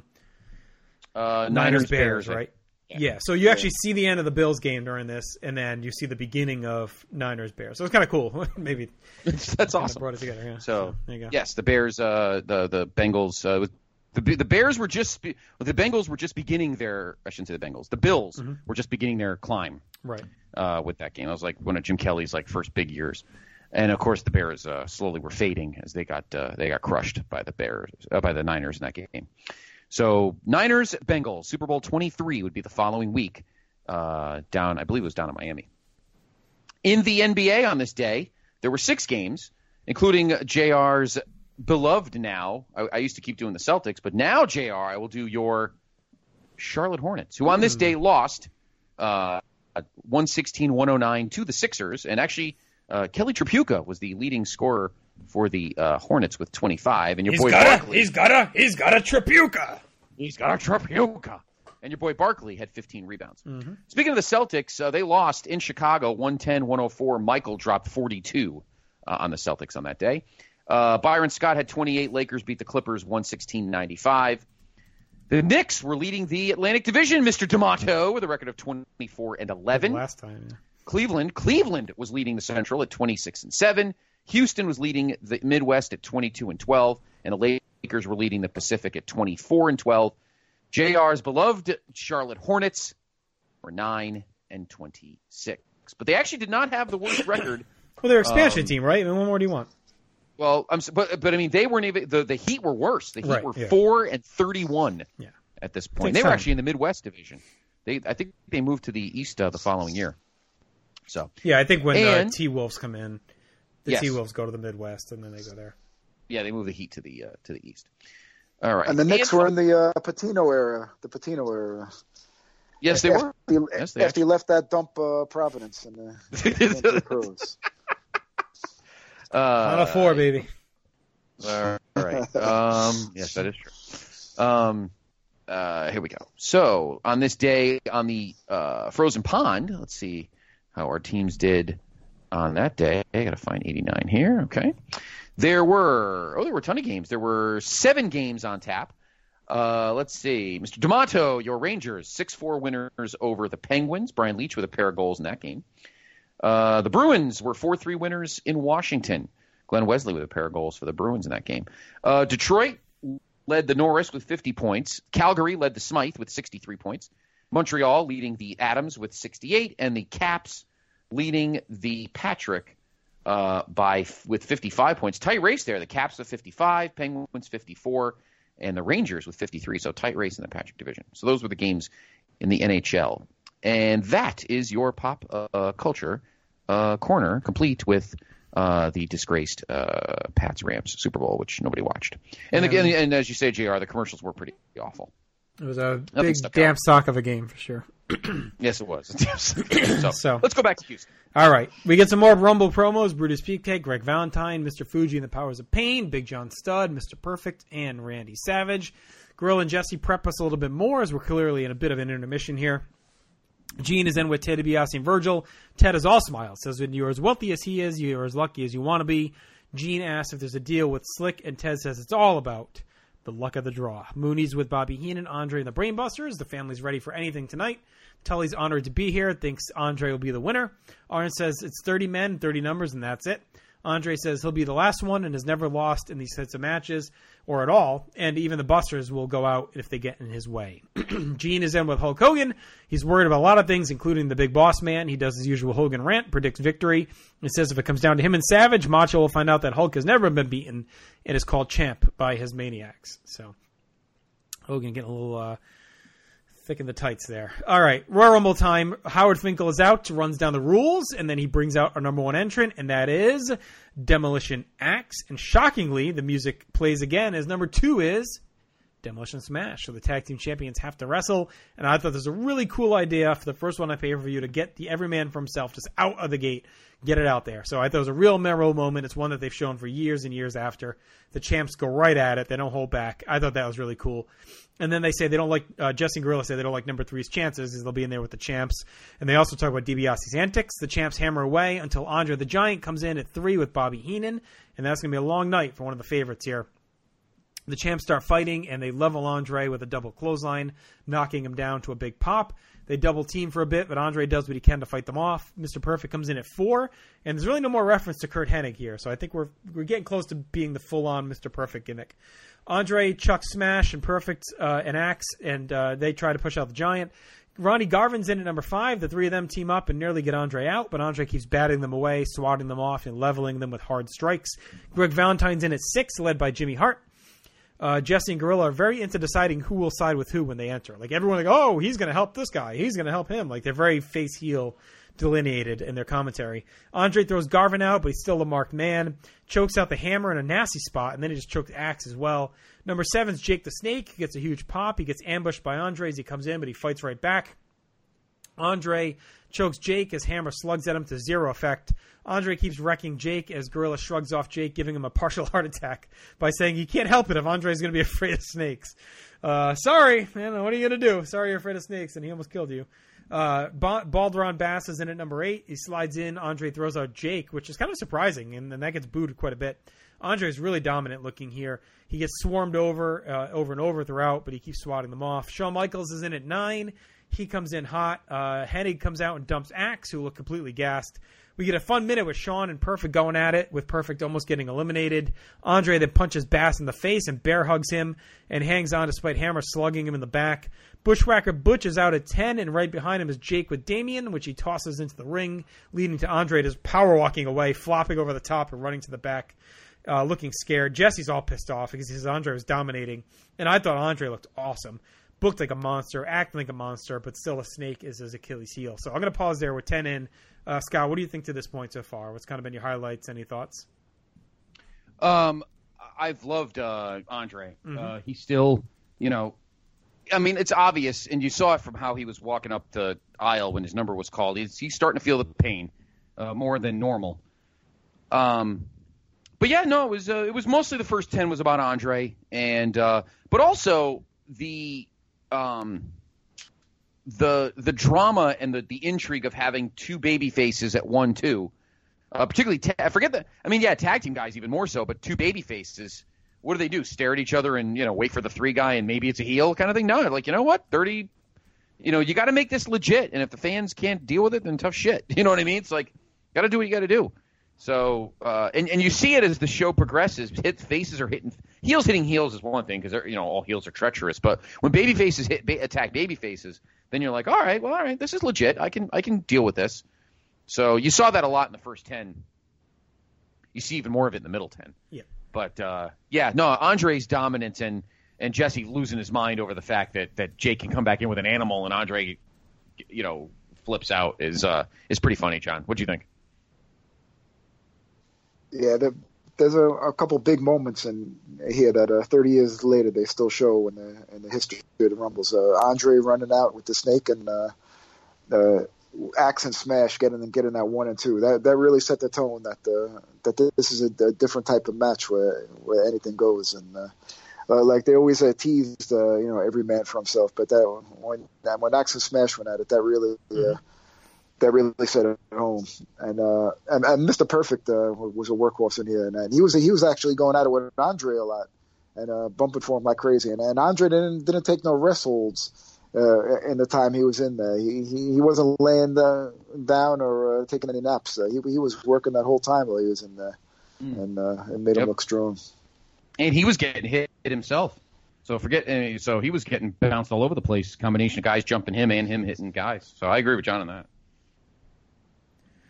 Uh, Niners Niners, Bears, Bears, right? Yeah. Yeah. So you actually see the end of the Bills game during this, and then you see the beginning of Niners Bears. So it's kind of cool. Maybe That's kinda awesome. Brought it together. Yeah. So, there you go. yes, the Bears, uh, the the Bengals, uh, the the Bears were just be, the Bengals were just beginning their. I shouldn't say the Bengals. The Bills Mm-hmm. were just beginning their climb. Right. Uh, with that game, that was like one of Jim Kelly's like first big years, and of course the Bears uh, slowly were fading as they got uh, they got crushed by the Bears uh, by the Niners in that game. So Niners Bengals Super Bowl twenty-three would be the following week. Uh, down, I believe it was down in Miami. In the N B A on this day, there were six games, including J R's beloved now. I, I used to keep doing the Celtics, but now, J R, I will do your Charlotte Hornets, who on this day lost uh, one sixteen one oh nine to the Sixers. And actually, uh, Kelly Tripucka was the leading scorer for the uh, Hornets with twenty-five. And your He's boy got Barkley, a, he's got a, he's got a Tripucka. He's got a Tripucka. And your boy Barkley had fifteen rebounds. Mm-hmm. Speaking of the Celtics, uh, they lost in Chicago one ten one oh four. Michael dropped forty-two uh, on the Celtics on that day. Uh, Byron Scott had twenty-eight. Lakers beat the Clippers one sixteen ninety-five. The Knicks were leading the Atlantic Division, Mister D'Amato, with a record of twenty-four and eleven. Last time. Yeah. Cleveland, Cleveland was leading the Central at twenty-six and seven. Houston was leading the Midwest at twenty-two and twelve, and the Lakers were leading the Pacific at twenty-four and twelve. J R's beloved Charlotte Hornets were nine and twenty-six, but they actually did not have the worst record. Well, they're expansion um, team, right? I mean, what more do you want? Well, I'm, but but I mean, they weren't even the, the Heat were worse. The Heat Right, were yeah. four and thirty-one Yeah. at this point. Takes They were time. actually in the Midwest Division. They I think they moved to the East uh, the following year. So Yeah, I think when And- uh, T Wolves come in, the Yes. T Wolves go to the Midwest, and then they go there. yeah, they moved the Heat to the uh, to the East. All right, And the Knicks were in the uh, Patino era. The Patino era. Yes, they after were. He, Yes, they after actually- he left that dump uh, Providence and uh, went to the Pros. Uh, Final four, baby. All right. Um, yes, that is true. Um, uh, here we go. So on this day on the uh, frozen pond, let's see how our teams did on that day. I got to find eighty-nine here. Okay. There were oh, there were a ton of games. There were seven games on tap. Uh, let's see, Mister D'Amato, your Rangers, six four winners over the Penguins. Brian Leach with a pair of goals in that game. Uh, the Bruins were four three winners in Washington. Glenn Wesley with a pair of goals for the Bruins in that game. Uh, Detroit led the Norris with fifty points. Calgary led the Smythe with sixty-three points. Montreal leading the Adams with sixty-eight, and the Caps leading the Patrick uh, by with fifty-five points. Tight race there. The Caps with fifty-five, Penguins fifty-four, and the Rangers with fifty-three. So tight race in the Patrick division. So those were the games in the N H L. And that is your pop uh, culture uh, corner, complete with uh, the disgraced uh, Pats Rams Super Bowl, which nobody watched. And, Yeah. again, and as you say, J R, the commercials were pretty awful. It was a Nothing big stuck damn out. sock of a game for sure. Yes, it was. so, So- let's go back to Houston. All right. We get some more Rumble promos. Brutus Beefcake, Greg Valentine, Mister Fuji and the Powers of Pain, Big John Studd, Mister Perfect, and Randy Savage. Gorilla and Jesse prep us a little bit more as we're clearly in a bit of an intermission here. Gene is in with Ted DiBiase and Virgil. Ted is all smiles. Says when you're as wealthy as he is, you're as lucky as you want to be. Gene asks if there's a deal with Slick, and Ted says it's all about the luck of the draw. Mooney's with Bobby Heenan, Andre, and the Brainbusters. The family's ready for anything tonight. Tully's honored to be here, thinks Andre will be the winner. Arn says it's thirty men, thirty numbers, and that's it. Andre says he'll be the last one and has never lost in these types of matches or at all, and even the Busters will go out if they get in his way. Gene is in with Hulk Hogan. He's worried about a lot of things, including the big boss man. He does his usual Hogan rant, predicts victory. He says if it comes down to him and Savage, Macho will find out that Hulk has never been beaten and is called champ by his maniacs. So Hogan getting a little uh, thick in the tights there. All right, Royal Rumble time. Howard Finkel is out, runs down the rules, and then he brings out our number one entrant, and that is Demolition Axe. And shockingly, the music plays again as number two is Demolition Smash. So the tag team champions have to wrestle, and I thought this was a really cool idea for the first one I pay for you to get the everyman for himself just out of the gate, get it out there. So I thought it was a real memorable moment. It's one that they've shown for years and years after. The champs go right at it. They don't hold back. I thought that was really cool. And then they say they don't like, uh, Jesse and Gorilla say they don't like number three's chances, as they'll be in there with the champs. And they also talk about DiBiase's antics. The champs hammer away until Andre the Giant comes in at three with Bobby Heenan, and that's going to be a long night for one of the favorites here. The champs start fighting, and they level Andre with a double clothesline, knocking him down to a big pop. They double team for a bit, but Andre does what he can to fight them off. Mister Perfect comes in at four, and there's really no more reference to Kurt Hennig here, so I think we're we're getting close to being the full-on Mister Perfect gimmick. Andre chucks Smash and Perfect uh, an axe, and uh, they try to push out the Giant. Ronnie Garvin's in at number five. The three of them team up and nearly get Andre out, but Andre keeps batting them away, swatting them off, and leveling them with hard strikes. Greg Valentine's in at six, led by Jimmy Hart. Uh, Jesse and Gorilla are very into deciding who will side with who when they enter. Like, everyone like, oh, he's going to help this guy. He's going to help him. Like, they're very face-heel delineated in their commentary. Andre throws Garvin out, but he's still a marked man. Chokes out the Hammer in a nasty spot, and then he just choked Axe as well. Number seven's Jake the Snake. He gets a huge pop. He gets ambushed by Andre as he comes in, but he fights right back. Andre chokes Jake as Hammer slugs at him to zero effect. Andre keeps wrecking Jake as Gorilla shrugs off Jake, giving him a partial heart attack by saying he can't help it if Andre's going to be afraid of snakes. Uh, sorry, man, what are you going to do? Sorry you're afraid of snakes, and he almost killed you. Uh, ba- Balderon Bass is in at number eight. He slides in. Andre throws out Jake, which is kind of surprising, and then that gets booed quite a bit. Andre is really dominant looking here. He gets swarmed over, uh, over and over throughout, but he keeps swatting them off. Shawn Michaels is in at nine. He comes in hot. Uh, Hennig comes out and dumps Axe, who look completely gassed. We get a fun minute with Shawn and Perfect going at it, with Perfect almost getting eliminated. Andre then punches Bass in the face and bear hugs him and hangs on despite Hammer slugging him in the back. Bushwhacker Butch is out at ten, and right behind him is Jake with Damien, which he tosses into the ring, leading to Andre just power walking away, flopping over the top and running to the back, uh, looking scared. Jesse's all pissed off because he says Andre was dominating, and I thought Andre looked awesome. Booked like a monster, acting like a monster, but still a snake is his Achilles heel. So I'm going to pause there with ten in. Uh, Scott, what do you think to this point so far? What's kind of been your highlights? Any thoughts? Um, I've loved uh, Andre. Mm-hmm. Uh, he's still, you know, I mean, it's obvious, and you saw it from how he was walking up the aisle when his number was called. He's, he's starting to feel the pain uh, more than normal. Um, but yeah, no, it was uh, it was mostly the first ten was about Andre, and uh, but also the. Um, the the drama and the, the intrigue of having two baby faces at one two, uh, particularly ta- I forget that I mean yeah tag team guys even more so, but two baby faces. What do they do? Stare at each other and you know wait for the three guy and maybe it's a heel kind of thing? No, like you know what, thirty, you know you got to make this legit, and if the fans can't deal with it, then tough shit. You know what I mean? It's like got to do what you got to do. So uh, and and you see it as the show progresses. Hit faces are hitting heels hitting heels is one thing because you know all heels are treacherous. But when baby faces hit ba- attack baby faces, then you're like, all right, well, all right, this is legit. I can I can deal with this. So you saw that a lot in the first ten. You see even more of it in the middle ten. Yeah. But uh, yeah, no, Andre's dominance and and Jesse losing his mind over the fact that that Jake can come back in with an animal and Andre, you know, flips out is uh, is pretty funny. John, what do you think? Yeah, the, there's a, a couple big moments in here that uh, thirty years later they still show in the in the history of the Rumbles. Uh, Andre running out with the snake and uh, the Axe and Smash getting them getting that one and two. That that really set the tone that uh, that this is a, a different type of match where where anything goes. And uh, uh, like they always uh, teased, uh, you know, every man for himself. But that when when Axe and Smash went at it, that really. Uh, That really set it home, and uh, and, and Mister Perfect uh, was a workhorse in here, and, and he was he was actually going at it with Andre a lot, and uh, bumping for him like crazy, and, and Andre didn't didn't take no rest holds uh, in the time he was in there. He he, he wasn't laying uh, down or uh, taking any naps. Uh, he he was working that whole time while he was in there, mm. and uh, it made yep. him look strong. And he was getting hit himself. So forget. So he was getting bounced all over the place. Combination of guys jumping him and him hitting guys. So I agree with John on that.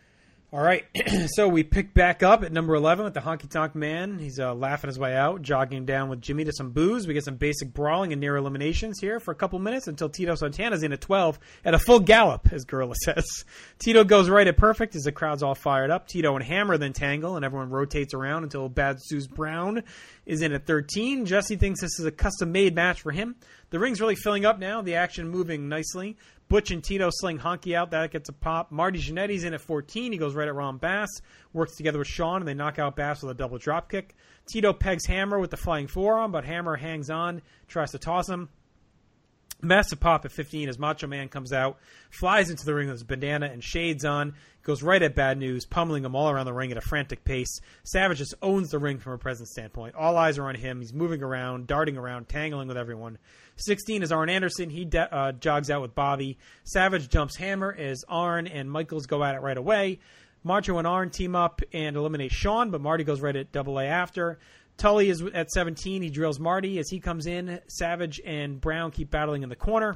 All right, so we pick back up at number eleven with the Honky Tonk Man. He's uh, laughing his way out, jogging down with Jimmy to some booze. We get some basic brawling and near eliminations here for a couple minutes until Tito Santana's in at twelve at a full gallop, as Gorilla says. Tito goes right at perfect as the crowd's all fired up. Tito and Hammer then tangle, and everyone rotates around until Bad Zeus Brown is in at thirteen. Jesse thinks this is a custom-made match for him. The ring's really filling up now, the action moving nicely. Butch and Tito sling Honky out. That gets a pop. Marty Jannetty's in at fourteen. He goes right at Ron Bass. Works together with Sean, and they knock out Bass with a double dropkick. Tito pegs Hammer with the flying forearm, but Hammer hangs on, tries to toss him. Massive pop at fifteen as Macho Man comes out, flies into the ring with his bandana and shades on, goes right at Bad News, pummeling him all around the ring at a frantic pace. Savage just owns the ring from a presence standpoint. All eyes are on him. He's moving around, darting around, tangling with everyone. sixteen is Arn Anderson. He de- uh, jogs out with Bobby. Savage jumps Hammer as Arn and Michaels go at it right away. Macho and Arn team up and eliminate Sean, but Marty goes right at Double A after. Tully is at seventeen. He drills Marty as he comes in. Savage and Brown keep battling in the corner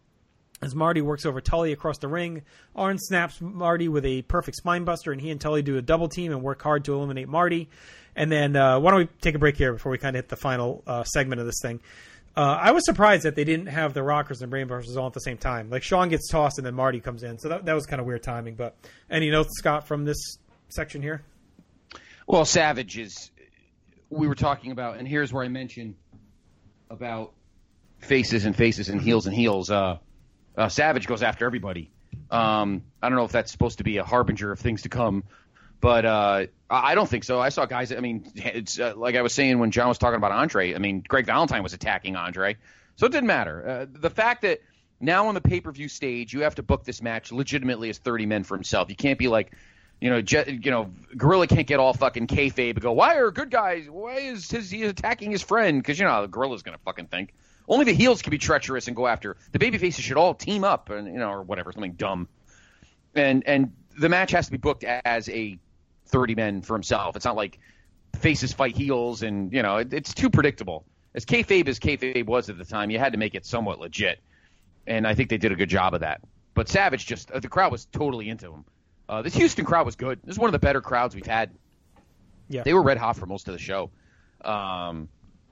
as Marty works over Tully across the ring. Arn snaps Marty with a perfect spine buster, and he and Tully do a double team and work hard to eliminate Marty. And then uh, why don't we take a break here before we kind of hit the final uh, segment of this thing. Uh, I was surprised that they didn't have the Rockers and Brainbusters all at the same time. Like, Sean gets tossed and then Marty comes in. So that, that was kind of weird timing. But any notes, Scott, from this section here? Well, Savage is... we were talking about, and here's where I mentioned about faces and faces and heels and heels. Uh, uh, Savage goes after everybody. Um, I don't know if that's supposed to be a harbinger of things to come, but uh, I don't think so. I saw guys, I mean, it's uh, like I was saying when John was talking about Andre. I mean, Greg Valentine was attacking Andre, so it didn't matter. Uh, the fact that now on the pay-per-view stage, you have to book this match legitimately as thirty men for himself. You can't be like, You know, Je- you know, Gorilla can't get all fucking kayfabe and go, why are good guys, why is his, he attacking his friend? Because, you know, how the Gorilla's going to fucking think. Only the heels can be treacherous and go after. The babyfaces should all team up, and you know, or whatever, something dumb. And and the match has to be booked as a thirty men for himself. It's not like faces fight heels, and, you know, it, it's too predictable. As kayfabe as kayfabe was at the time, you had to make it somewhat legit. And I think they did a good job of that. But Savage just, uh, the crowd was totally into him. Uh, this Houston crowd was good. This is one of the better crowds we've had. Yeah. They were red hot for most of the show. Um,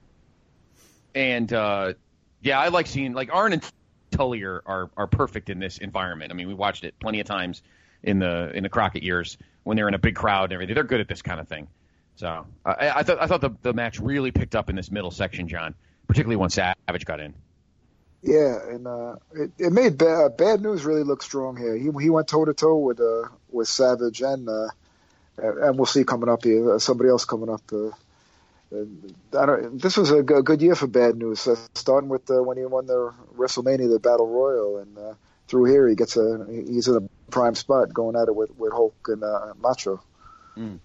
and, uh, yeah, I like seeing, like, Arn and Tully are, are, are perfect in this environment. I mean, we watched it plenty of times in the in the Crockett years when they're in a big crowd and everything. They're good at this kind of thing. So I, I thought I thought the, the match really picked up in this middle section, John, particularly once Savage got in. Yeah, and uh, it, it made bad, bad News really look strong here. He he went toe to toe with uh, with Savage, and uh, and we'll see coming up here uh, somebody else coming up. Uh, I don't, this was a g- good year for Bad News, uh, starting with uh, when he won the WrestleMania, the Battle Royal, and uh, through here he gets a he's in a prime spot going at it with, with Hulk and uh, Macho. Mm.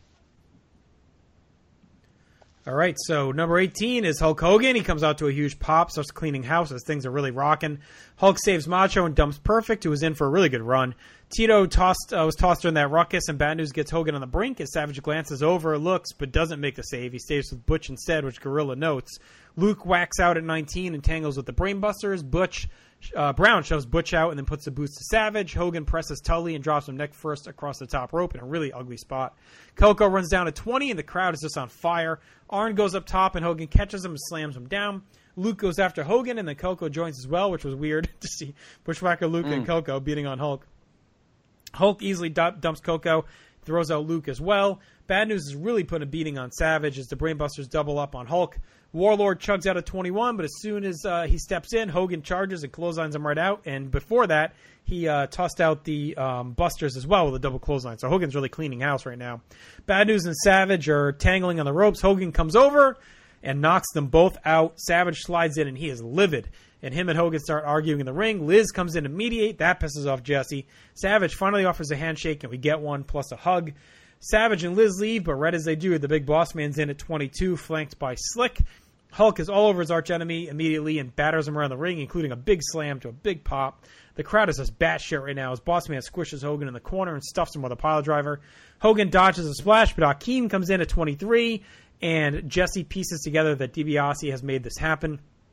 All right, so number eighteen is Hulk Hogan. He comes out to a huge pop, starts cleaning house as things are really rocking. Hulk saves Macho and dumps Perfect, who was in for a really good run. Tito tossed uh, was tossed during that ruckus, and Bad News gets Hogan on the brink as Savage glances over, looks, but doesn't make the save. He stays with Butch instead, which Gorilla notes. Luke whacks out at nineteen and tangles with the Brainbusters. Butch uh, Brown shoves Butch out and then puts the boots to Savage. Hogan presses Tully and drops him neck first across the top rope in a really ugly spot. Coco runs down to twenty, and the crowd is just on fire. Arn goes up top, and Hogan catches him and slams him down. Luke goes after Hogan, and then Coco joins as well, which was weird to see Bushwhacker Luke mm. and Coco beating on Hulk. Hulk easily dumps Coco, throws out Luke as well. Bad News is really putting a beating on Savage as the Brainbusters double up on Hulk. Warlord chugs out at twenty-one, but as soon as uh, he steps in, Hogan charges and clotheslines him right out. And before that, he uh, tossed out the um, Busters as well with a double clothesline. So Hogan's really cleaning house right now. Bad News and Savage are tangling on the ropes. Hogan comes over and knocks them both out. Savage slides in, and he is livid. And him and Hogan start arguing in the ring. Liz comes in to mediate. That pisses off Jesse. Savage finally offers a handshake, and we get one plus a hug. Savage and Liz leave, but right as they do, the big boss man's in at twenty-two, flanked by Slick. Hulk is all over his archenemy immediately and batters him around the ring, including a big slam to a big pop. The crowd is just batshit right now as Boss Man squishes Hogan in the corner and stuffs him with a pile driver. Hogan dodges a splash, but Akeem comes in at twenty-three, and Jesse pieces together that DiBiase has made this happen.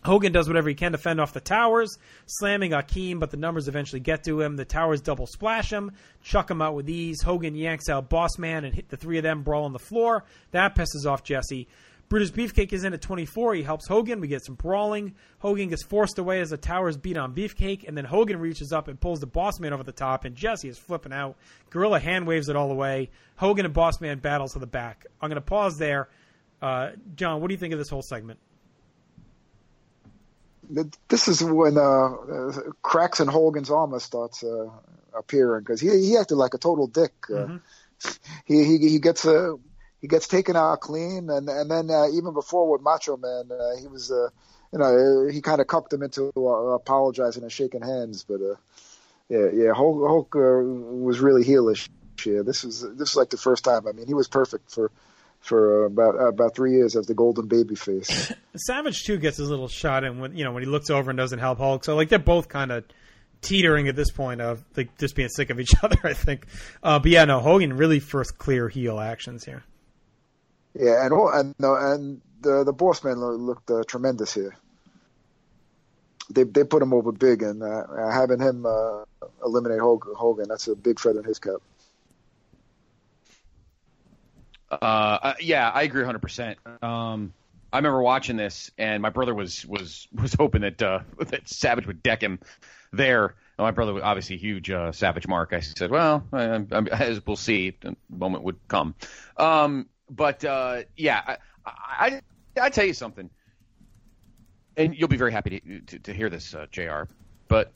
Hogan does whatever he can to fend off the towers, slamming Akeem, but the numbers eventually get to him. The towers double splash him, chuck him out with ease. Hogan yanks out Boss Man and hit the three of them brawl on the floor. That pisses off Jesse. Brutus Beefcake is in at twenty-four. He helps Hogan. We get some brawling. Hogan gets forced away as the towers beat on Beefcake, and then Hogan reaches up and pulls the Boss Man over the top, and Jesse is flipping out. Gorilla hand waves it all away. Hogan and Boss Man battles to the back. I'm going to pause there. Uh, John, what do you think of this whole segment? This is when uh, uh, cracks in Hogan's armor starts uh, appearing, because he he acted like a total dick. Uh, Mm-hmm. he, he he gets uh, he gets taken out clean, and and then uh, even before with Macho Man, uh, he was uh, you know he kind of cucked him into uh, apologizing and shaking hands. But uh, yeah, yeah, Hulk, Hulk uh, was really heelish. Yeah, this was this was like the first time. I mean, he was perfect for. For uh, about uh, about three years as the golden baby face. Savage too gets his little shot in when you know when he looks over and doesn't help Hulk. So like they're both kind of teetering at this point of like just being sick of each other. I think. Uh, but yeah, no, Hogan really first clear heel actions here. Yeah, and and no, and the the Boss Man looked uh, tremendous here. They they put him over big, and uh, having him uh, eliminate Hogan, that's a big feather in his cap. Uh, yeah, I agree one hundred percent. Um, I remember watching this, and my brother was was was hoping that uh, that Savage would deck him there. And my brother was obviously a huge uh, Savage mark. I said, "Well, I, I, as we'll see, the moment would come." Um, but uh, yeah, I, I I tell you something, and you'll be very happy to to, to hear this, uh, J R. But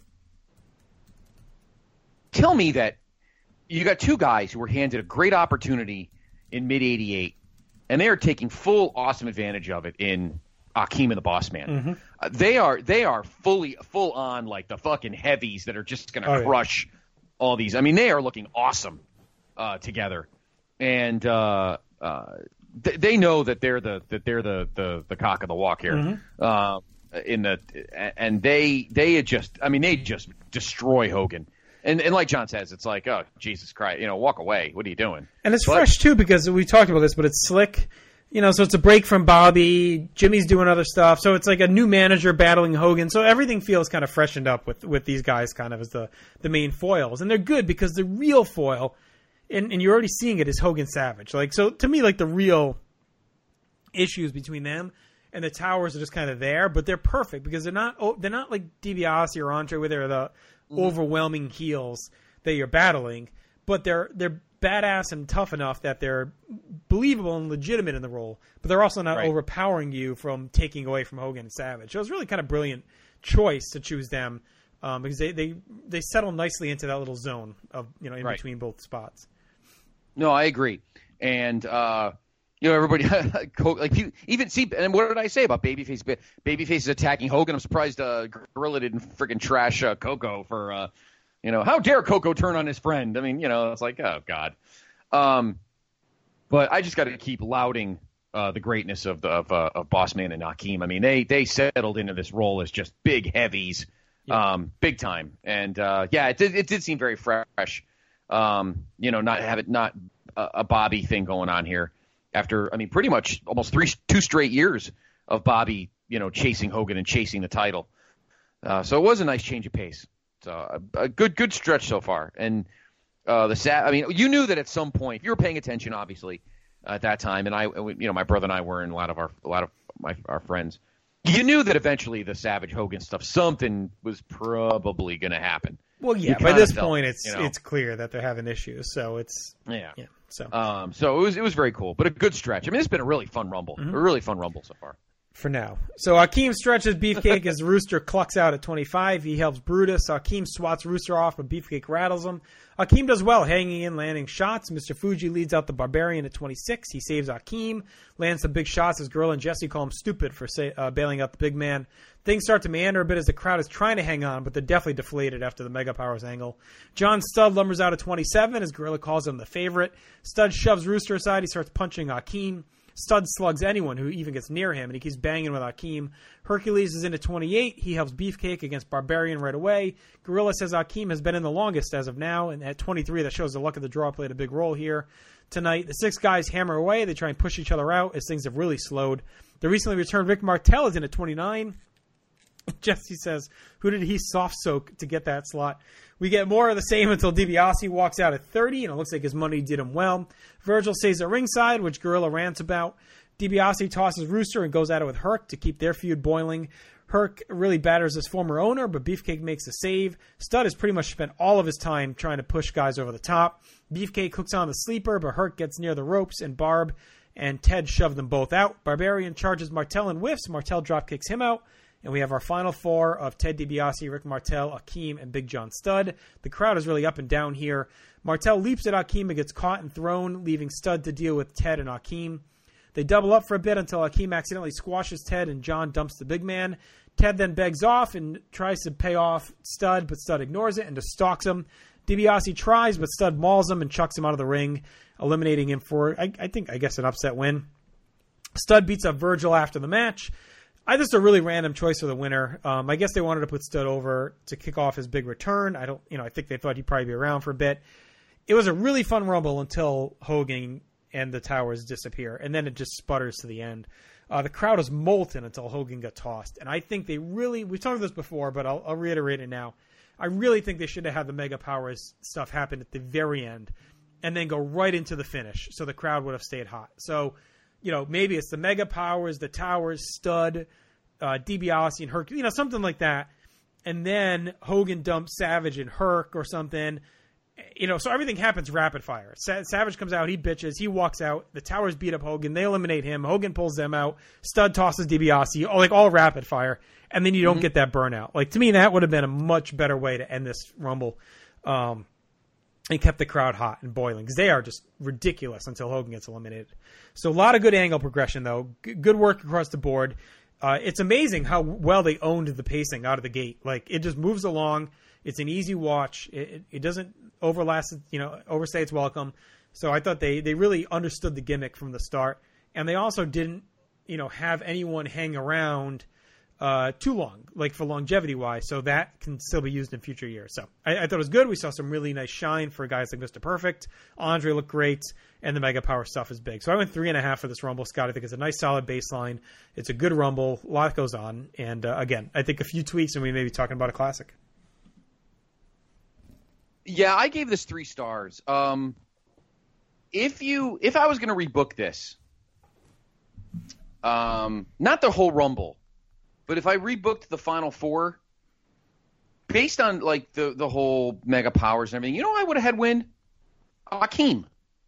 tell me that you got two guys who were handed a great opportunity in mid eighty-eight, and they are taking full awesome advantage of it in Akeem and the Boss Man. Mm-hmm. Uh, they are they are fully full on like the fucking heavies that are just going to oh, crush yeah. all these. I mean, they are looking awesome uh, together, and uh, uh, th- they know that they're the that they're the, the, the cock of the walk here. Mm-hmm. Uh, in the and they they just I mean they just destroy Hogan. And, and like John says, it's like, oh, Jesus Christ, you know, walk away. What are you doing? And it's but, fresh, too, because we talked about this, but it's slick. You know, so it's a break from Bobby. Jimmy's doing other stuff. So it's like a new manager battling Hogan. So everything feels kind of freshened up with, with these guys kind of as the, the main foils. And they're good because the real foil, and, and you're already seeing it, is Hogan Savage. Like, so to me, like the real issues between them and the Towers are just kind of there, but they're perfect because they're not they're not like DiBiase or Andre where they're the mm-hmm. overwhelming heels that you're battling, but they're they're badass and tough enough that they're believable and legitimate in the role, but they're also not right. overpowering you from taking away from Hogan and Savage. So it was really kind of brilliant choice to choose them um, because they, they, they settle nicely into that little zone of you know in right. between both spots. No, I agree, and uh, you know everybody like even see. And what did I say about Babyface? Babyface is attacking Hogan. I'm surprised uh, Gorilla didn't freaking trash uh, Coco for. Uh, You know, how dare Coco turn on his friend? I mean, you know, it's like, oh, God. Um, but I just got to keep lauding uh, the greatness of the of, uh, of Bossman and Akeem. I mean, they they settled into this role as just big heavies, yeah. um, big time. And, uh, yeah, it did, it did seem very fresh, um, you know, not have it not a, a Bobby thing going on here after, I mean, pretty much almost three two straight years of Bobby, you know, chasing Hogan and chasing the title. Uh, so it was a nice change of pace. So a, a good good stretch so far, and uh, the sad. I mean, you knew that at some point, if you were paying attention, obviously, uh, at that time, and I, you know, my brother and I were, and a lot of our a lot of my our friends, you knew that eventually the Savage Hogan stuff, something was probably going to happen. Well, yeah, by this felt, point, it's you know, it's clear that they're having issues, so it's yeah, yeah. So um, so it was it was very cool, but a good stretch. I mean, it's been a really fun Rumble, mm-hmm. a really fun Rumble so far. For now. So Akeem stretches Beefcake as Rooster clucks out at twenty-five. He helps Brutus. Akeem swats Rooster off, but Beefcake rattles him. Akeem does well, hanging in, landing shots. Mister Fuji leads out the Barbarian at twenty-six. He saves Akeem, lands some big shots as Gorilla and Jesse call him stupid for say, uh, bailing out the big man. Things start to meander a bit as the crowd is trying to hang on, but they're definitely deflated after the Mega Powers angle. John Studd lumbers out at twenty-seven as Gorilla calls him the favorite. Studd shoves Rooster aside. He starts punching Akeem. Studd slugs anyone who even gets near him, and he keeps banging with Akeem. Hercules is into twenty-eight. He helps Beefcake against Barbarian right away. Gorilla says Akeem has been in the longest as of now, and at twenty-three, that shows the luck of the draw played a big role here tonight. The six guys hammer away. They try and push each other out as things have really slowed. The recently returned Rick Martel is in at twenty-nine. Jesse says, who did he soft soak to get that slot? We get more of the same until DiBiase walks out at thirty, and it looks like his money did him well. Virgil stays at ringside, which Gorilla rants about. DiBiase tosses Rooster and goes at it with Herc to keep their feud boiling. Herc really batters his former owner, but Beefcake makes a save. Stud has pretty much spent all of his time trying to push guys over the top. Beefcake hooks on the sleeper, but Herc gets near the ropes, and Barb and Ted shove them both out. Barbarian charges Martel and whiffs. Martel dropkicks him out. And we have our final four of Ted DiBiase, Rick Martel, Akeem, and Big John Studd. The crowd is really up and down here. Martel leaps at Akeem and gets caught and thrown, leaving Studd to deal with Ted and Akeem. They double up for a bit until Akeem accidentally squashes Ted and John dumps the big man. Ted then begs off and tries to pay off Studd, but Studd ignores it and just stalks him. DiBiase tries, but Studd mauls him and chucks him out of the ring, eliminating him for, I, I think, I guess, an upset win. Studd beats up Virgil after the match. I just a really random choice for the winner. Um, I guess they wanted to put Studd over to kick off his big return. I don't, you know, I think they thought he'd probably be around for a bit. It was a really fun Rumble until Hogan and the Towers disappear, and then it just sputters to the end. Uh, the crowd is molten until Hogan got tossed, and I think they really, we've talked about this before, but I'll, I'll reiterate it now. I really think they should have had the Mega Powers stuff happen at the very end, and then go right into the finish, so the crowd would have stayed hot. So, you know, maybe it's the Mega Powers, the Towers, Studd, uh, DiBiase, and Herc, you know, something like that. And then Hogan dumps Savage and Herc or something. You know, so everything happens rapid fire. Sa- Savage comes out, he bitches, he walks out. The Towers beat up Hogan, they eliminate him. Hogan pulls them out. Studd tosses DiBiase, all, like all rapid fire. And then you don't mm-hmm. get that burnout. Like, to me, that would have been a much better way to end this Rumble. Um, and kept the crowd hot and boiling, because they are just ridiculous until Hogan gets eliminated. So a lot of good angle progression, though. G- good work across the board. Uh, it's amazing how well they owned the pacing out of the gate. Like, it just moves along. It's an easy watch. It, it, it doesn't overlast, you know, overstay its welcome. So I thought they, they really understood the gimmick from the start. And they also didn't, you know, have anyone hang around uh, too long, like for longevity wise. So that can still be used in future years. So I, I thought it was good. We saw some really nice shine for guys like Mister Perfect. Andre looked great, and the Mega Power stuff is big. So I went three and a half for this Rumble, Scott. I think it's a nice solid baseline. It's a good Rumble. A lot goes on. And uh, again, I think a few tweaks and we may be talking about a classic. Yeah, I gave this three stars. Um, if you, if I was going to rebook this, um, not the whole Rumble, but if I rebooked the final four, based on like the, the whole Mega Powers and everything, you know, I would have had win Akeem.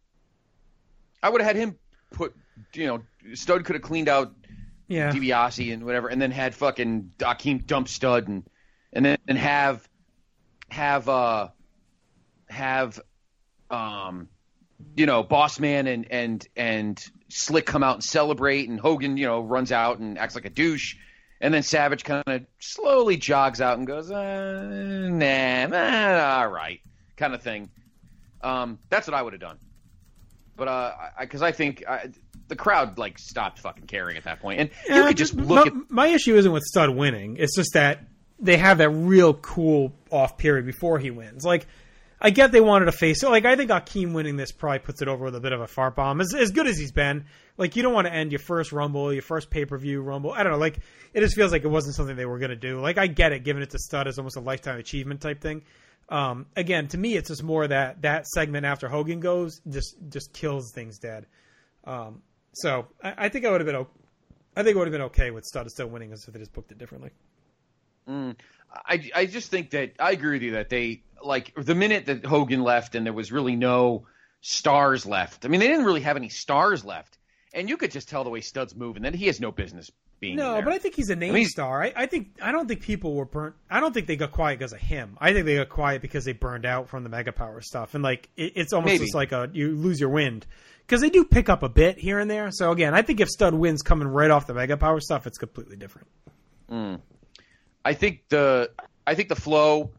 I would have had him put, you know, Studd could have cleaned out yeah. DiBiase and whatever, and then had fucking Akeem dump Studd, and and then and have have uh. have, um, you know, Boss Man and, and, and Slick come out and celebrate, and Hogan, you know, runs out and acts like a douche. And then Savage kind of slowly jogs out and goes, uh, nah, nah, all right, kind of thing. Um, that's what I would have done. But, uh, I, cause I think I, the crowd, like, stopped fucking caring at that point. And you yeah, could just look my, at. My issue isn't with Studd winning. It's just that they have that real cool off period before he wins. Like, I get they wanted to face it. Like, I think Akeem winning this probably puts it over with a bit of a fart bomb. As, as good as he's been, like, you don't want to end your first Rumble, your first pay-per-view Rumble. I don't know. Like, it just feels like it wasn't something they were going to do. Like, I get it, giving it to Studd is almost a lifetime achievement type thing. Um, again, to me, it's just more that that segment after Hogan goes just just kills things dead. Um, so I, I think I would have been. I think it would have been okay with Studd still winning if they just booked it differently. Mm, I I just think that I agree with you that they. Like, the minute that Hogan left and there was really no stars left. I mean, they didn't really have any stars left. And you could just tell the way Studd's moving that he has no business being No, there. but I think he's a name I mean, star. I, I think I don't think people were burnt. I don't think they got quiet because of him. I think they got quiet because they burned out from the Mega Power stuff. And, like, it, it's almost Maybe. just like a you lose your wind. Because they do pick up a bit here and there. So, again, I think if Studd wins coming right off the Mega Power stuff, it's completely different. Mm. I think the I think the flow...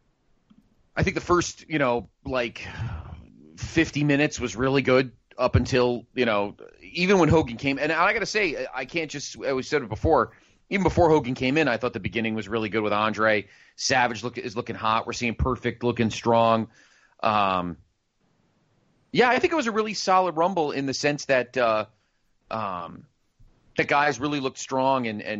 I think the first, you know, like fifty minutes was really good up until, you know, even when Hogan came. And I got to say, I can't just, I said it before, even before Hogan came in, I thought the beginning was really good with Andre. Savage look, is looking hot. We're seeing Perfect looking strong. Um, yeah, I think it was a really solid Rumble in the sense that uh, um, the guys really looked strong and, and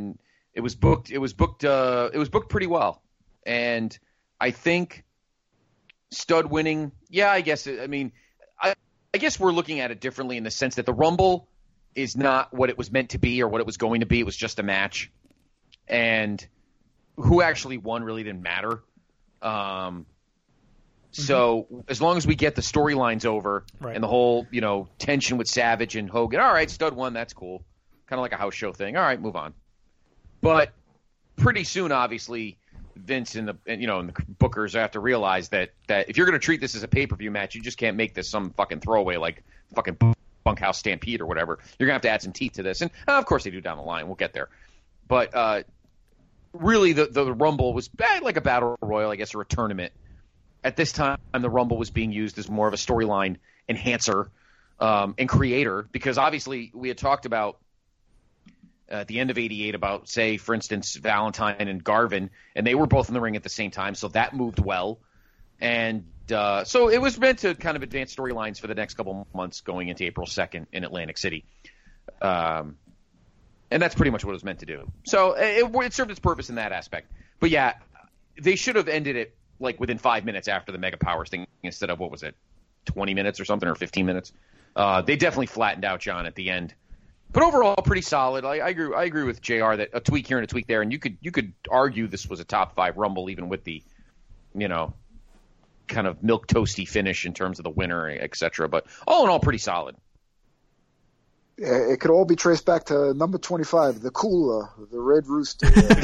it was booked. It was booked. Uh, it was booked pretty well, and I think Stud winning. Yeah, I guess. I mean, I, I guess we're looking at it differently in the sense that the Rumble is not what it was meant to be or what it was going to be. It was just a match, and who actually won really didn't matter. Um, so mm-hmm. as long as we get the storylines over right. and the whole, you know, tension with Savage and Hogan, all right, Stud won, that's cool. Kind of like a house show thing. All right, move on. But pretty soon, obviously, Vince and the and, you know and the bookers have to realize that that if you're going to treat this as a pay-per-view match, you just can't make this some fucking throwaway like fucking Bunkhouse Stampede or whatever. You're going to have to add some teeth to this. And uh, of course they do down the line. We'll get there. But uh, really, the, the Rumble was bad, like a battle royal, I guess, or a tournament. At this time, the Rumble was being used as more of a storyline enhancer um, and creator, because obviously we had talked about uh, at the end of eighty-eight about, say, for instance, Valentine and Garvin, and they were both in the ring at the same time, so that moved well. And uh, so it was meant to kind of advance storylines for the next couple months going into April second in Atlantic City. Um, and that's pretty much what it was meant to do. So it, it served its purpose in that aspect. But yeah, they should have ended it like within five minutes after the Mega Powers thing instead of, what was it, twenty minutes or something, or fifteen minutes. Uh, they definitely flattened out John at the end. But overall, pretty solid. I, I agree. I agree with J R that a tweak here and a tweak there, and you could you could argue this was a top five Rumble even with the, you know, kind of milk toasty finish in terms of the winner, et cetera. But all in all, pretty solid. Yeah, it could all be traced back to number twenty-five, the Cooler, the Red Rooster.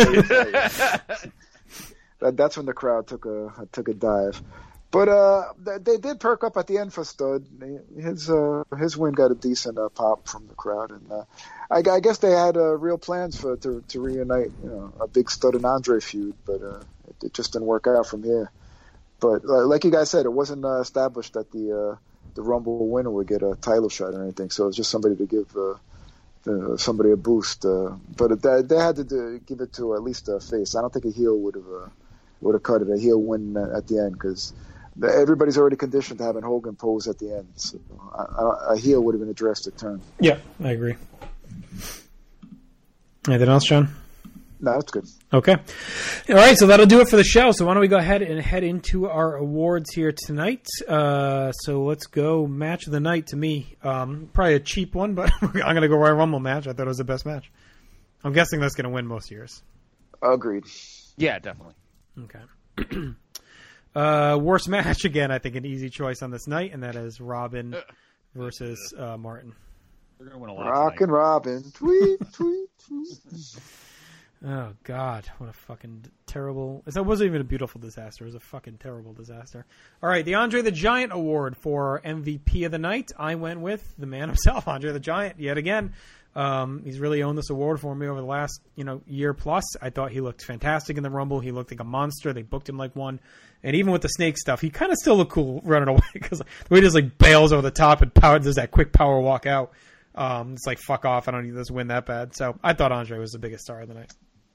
that, that's when the crowd took a took a dive. But uh, they did perk up at the end for Stud. His uh, his win got a decent uh, pop from the crowd, and uh, I, I guess they had uh, real plans for to, to reunite, you know, a big Stud and Andre feud, but uh, it, it just didn't work out from here. But uh, like you guys said, it wasn't uh, established that the uh, the Rumble winner would get a title shot or anything, so it was just somebody to give uh, the, somebody a boost. Uh, but they, they had to do, give it to at least a face. I don't think a heel would have uh, would have cut it. A heel win at the end, because everybody's already conditioned to having Hogan pose at the end. So I, I, a heel would have been a drastic turn. Yeah, I agree. Anything else, John? No, that's good. Okay. All right, so that'll do it for the show. So why don't we go ahead and head into our awards here tonight. Uh, so let's go match of the night to me. Um, probably a cheap one, but I'm going to go Royal Rumble match. I thought it was the best match. I'm guessing that's going to win most years. Agreed. Yeah, definitely. Okay. uh, worst match, again, I think an easy choice on this night, and that is Robin versus uh, Martin. They're going to win a lot Rock and Robin. Tweet, tweet, tweet. Oh, God. What a fucking terrible... That wasn't even a beautiful disaster. It was a fucking terrible disaster. All right, the Andre the Giant Award for M V P of the night. I went with the man himself, Andre the Giant, yet again. Um, he's really owned this award for me over the last, you know, year plus. I thought he looked fantastic in the Rumble. He looked like a monster. They booked him like one. And even with the snake stuff, he kind of still looked cool running away, because the way he just, like, bails over the top and power, does that quick power walk out. Um, it's like, fuck off. I don't need this win that bad. So I thought Andre was the biggest star of the night.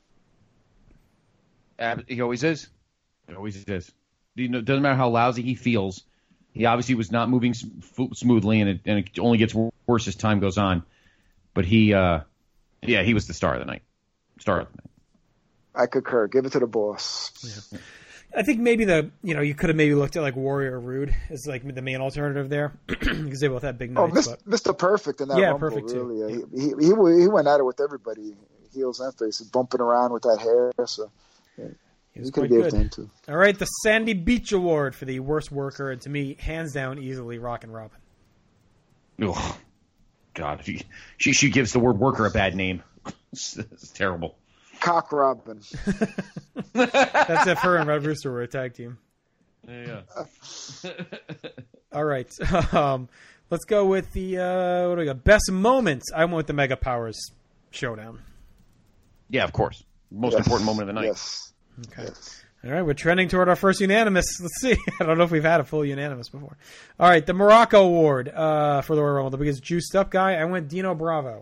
He always is. He always is. You know, doesn't matter how lousy he feels. He obviously was not moving smoothly, and it, and it only gets worse as time goes on. But he, uh, yeah, he was the star of the night. Star of the night. I concur. Give it to the boss. Yeah. I think maybe the, you know, you could have maybe looked at like Warrior or Rude as like the main alternative there, because they both had big nights. Oh, Mister Perfect in that yeah, Rumble, Perfect really. Too. He, he he he went at it with everybody, heels and faces, bumping around with that hair. So. Yeah. He was quite good. All right, the Sandy Beach Award for the worst worker, and to me, hands down, easily Rockin' Robin. Oh, God. She, she, she gives the word worker a bad name. It's, it's terrible. Cock Robin. That's if her and Red Rooster were a tag team. Yeah. All right. Um, let's go with the, uh, what do we got? Best moments. I went with the Mega Powers Showdown. Yeah, of course. Most yes. important moment of the night. Yes. Okay. Yes. All right, we're trending toward our first unanimous. Let's see. I don't know if we've had a full unanimous before. All right, the Morocco Award uh, for the Royal Rumble. The biggest juiced up guy. I went Dino Bravo.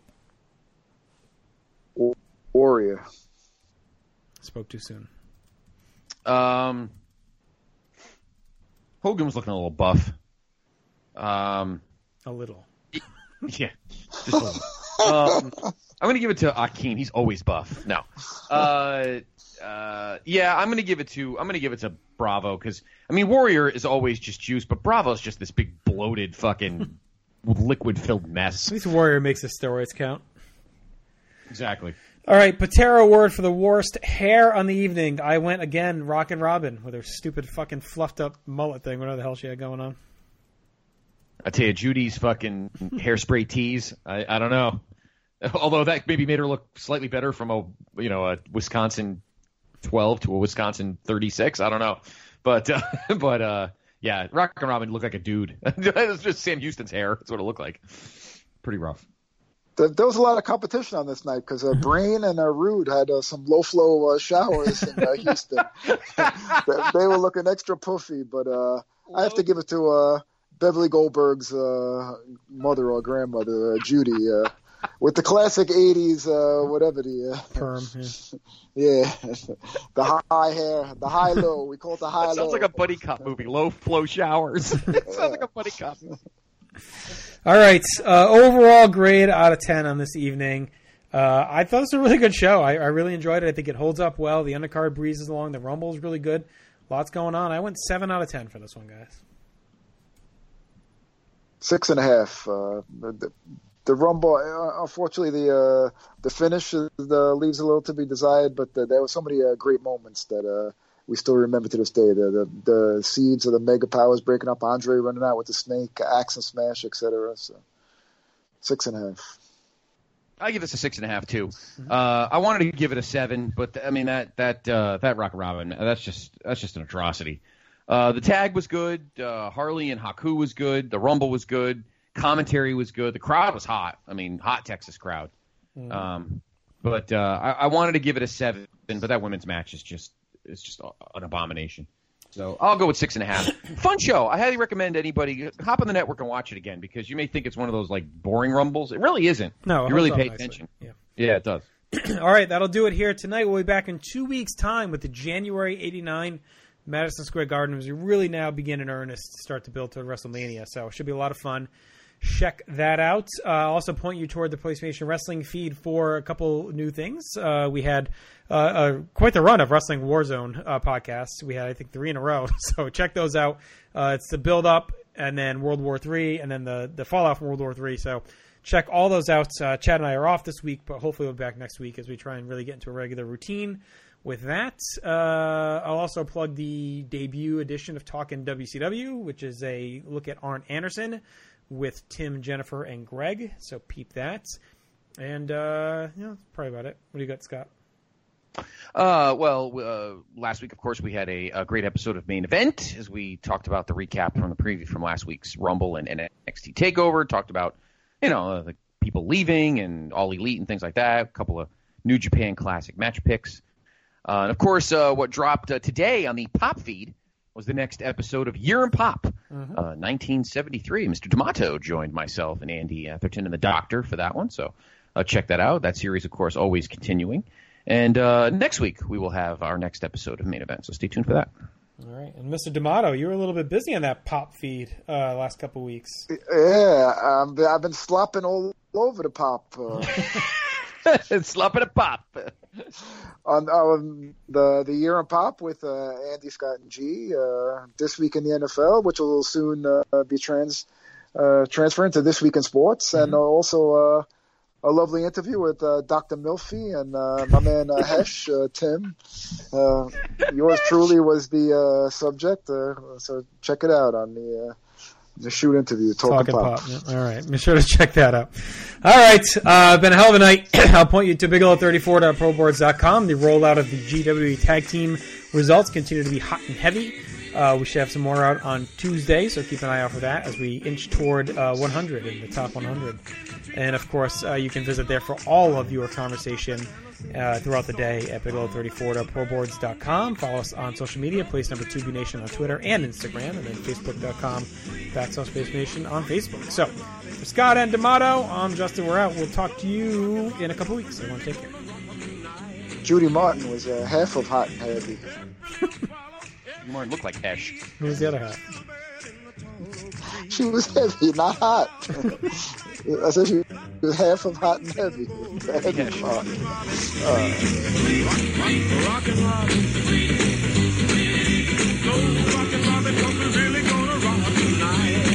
Warrior. Spoke too soon. Um, Hogan was looking a little buff. Um, a little. Yeah, just a little. um, I'm going to give it to Akeem. He's always buff. No. Uh, uh, yeah, I'm going to give it to I'm going to give it to Bravo because I mean Warrior is always just juice, but Bravo's just this big bloated fucking liquid-filled mess. At least Warrior makes the steroids count. Exactly. All right, Patero award for the worst hair on the evening. I went again, Rockin' Robin with her stupid fucking fluffed up mullet thing, whatever the hell she had going on. I tell you, Judy's fucking hairspray tease. I, I don't know. Although that maybe made her look slightly better from a you know a Wisconsin twelve to a Wisconsin thirty-six. I don't know, but uh, but uh, yeah, Rockin' Robin looked like a dude. It was just Sam Houston's hair. That's what it looked like. Pretty rough. There, there was a lot of competition on this night because uh, Brain and uh, Rude had uh, some low flow uh, showers in uh, Houston. they, they were looking extra puffy, but uh, I have to give it to uh, Beverly Goldberg's uh, mother or grandmother, uh, Judy. Uh, With the classic eighties, uh, whatever the uh, perm, yeah, yeah. the high hair, the high low. We call it the high that low. Sounds like a buddy cop movie. Low flow showers. It sounds like a buddy cop. All right, uh, overall grade out of ten on this evening. Uh, I thought it was a really good show. I, I really enjoyed it. I think it holds up well. The undercard breezes along. The Rumble is really good. Lots going on. I went seven out of ten for this one, guys. Six and a half. Uh, the, The Rumble, unfortunately, the uh, the finish uh, leaves a little to be desired, but the, there were so many uh, great moments that uh, we still remember to this day. The, the the seeds of the Mega Powers breaking up, Andre running out with the snake, axe and smash, et cetera. So six and a half. I give this a six and a half too. Uh, I wanted to give it a seven, but th- I mean that that uh, that Rockin' Robin, that's just that's just an atrocity. Uh, the tag was good. Uh, Harley and Haku was good. The Rumble was good. Commentary was good. The crowd was hot. I mean, hot Texas crowd. Mm. Um, but uh, I, I wanted to give it a seven, but that women's match is just it's just an abomination. So I'll go with six and a half. Fun show. I highly recommend anybody hop on the network and watch it again because you may think it's one of those like boring rumbles. It really isn't. No, you really pay nicely. attention. Yeah. yeah, it does. All right, that'll do it here tonight. We'll be back in two weeks' time with the January eighty-nine Madison Square Garden as we really now begin in earnest to start to build to WrestleMania. So it should be a lot of fun. Check that out. Uh, I'll also point you toward the PlayStation Wrestling feed for a couple new things. Uh, we had uh, uh, quite the run of Wrestling Warzone uh, podcasts. We had, I think, three in a row. So check those out. Uh, it's the build-up, and then World War Three, and then the, the fallout from World War Three. So check all those out. Uh, Chad and I are off this week, but hopefully we'll be back next week as we try and really get into a regular routine. With that, uh, I'll also plug the debut edition of Talkin' W C W, which is a look at Arn Anderson with Tim, Jennifer, and Greg. So peep that. And, uh, yeah, that's probably about it. What do you got, Scott? Uh, well, uh, last week, of course, we had a, a great episode of Main Event as we talked about the recap from the preview from last week's Rumble and N X T TakeOver. Talked about, you know, uh, the people leaving and All Elite and things like that. A couple of New Japan Classic match picks. Uh, and, of course, uh, what dropped uh, today on the Pop feed was the next episode of Year in Pop, mm-hmm. uh, nineteen seventy-three. Mister D'Amato joined myself and Andy Atherton and the Doctor for that one, so uh, check that out. That series, of course, always continuing. And uh, next week, we will have our next episode of Main Event, so stay tuned for that. All right. And Mister D'Amato, you were a little bit busy on that Pop feed uh, last couple of weeks. Yeah, um, I've been slopping all over the Pop. Uh... Slopping a Pop. On um, the the Year in Pop with uh, Andy, Scott, and G. Uh, this week in the N F L, which will soon uh, be trans uh, transferring to This Week in Sports, mm-hmm. and also uh, a lovely interview with uh, Doctor Milfy and uh, my man uh, Hesh, uh, Tim. Uh, yours truly was the uh, subject, uh, so check it out on the. Uh, The shoot interview, Talkin' Pop. Pop. Yeah. All right. Be sure to check that out. All right. Uh, been a hell of a night. I'll point you to bigelow thirty-four dot pro boards dot com. The rollout of the G W E Tag Team results continue to be hot and heavy. Uh, we should have some more out on Tuesday, so keep an eye out for that as we inch toward uh, one hundred in the top one hundred. And, of course, uh, you can visit there for all of your conversation uh, throughout the day at bigelow thirty-four dot pro boards dot com. Follow us on social media, place number two B Nation on Twitter and Instagram, and then facebook dot com backslash Space Nation on Facebook. So, for Scott and D'Amato, I'm Justin. We're out. We'll talk to you in a couple weeks. Everyone take care. Judy Martin was uh, half of hot and heavy. Martin looked like Hesh. Who was the other half? She was heavy, not hot. I said she half of Hot and Heavy. Heavy part. Uh, Rock and Robin. Slow rock and Robin, 'cause we're really gonna rock tonight.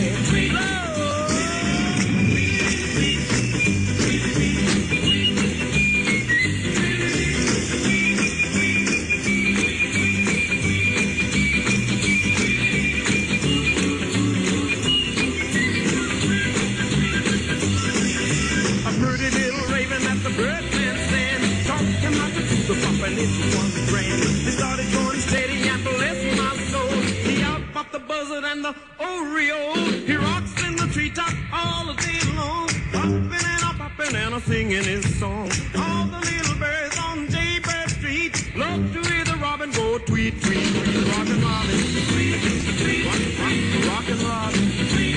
They started going steady and bless my soul. He out popped the buzzard and the Oreo. He rocks in the treetop all the day long, popping and a popping and a singing his song. All the little birds on Jaybird Street love to hear the robin go tweet, tweet, tweet. Rockin' Robin, rock, rock, rockin' Robin,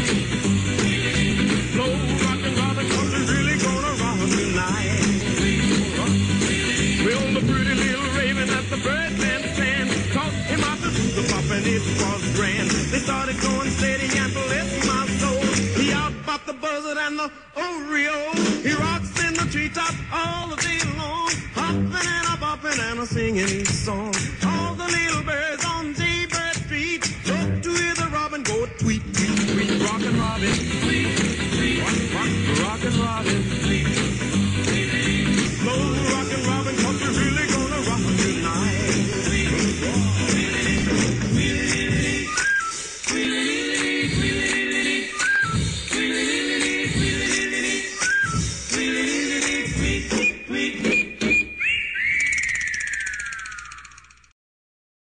slow rockin' Robin, 'cause we're really gonna rock tonight. Well, the pretty little raven at the birdland stand taught him how to do the pop, and it was grand. They started going steady and bless my soul. He out popped the buzzard and the Oreo. He rocks in the treetop all the day long, hopping and a bopping and a singing his song. All the little birds on Jaybird Street love to hear the robin go tweet, tweet, tweet. Rockin' Robin, rock, rock, rockin' Robin.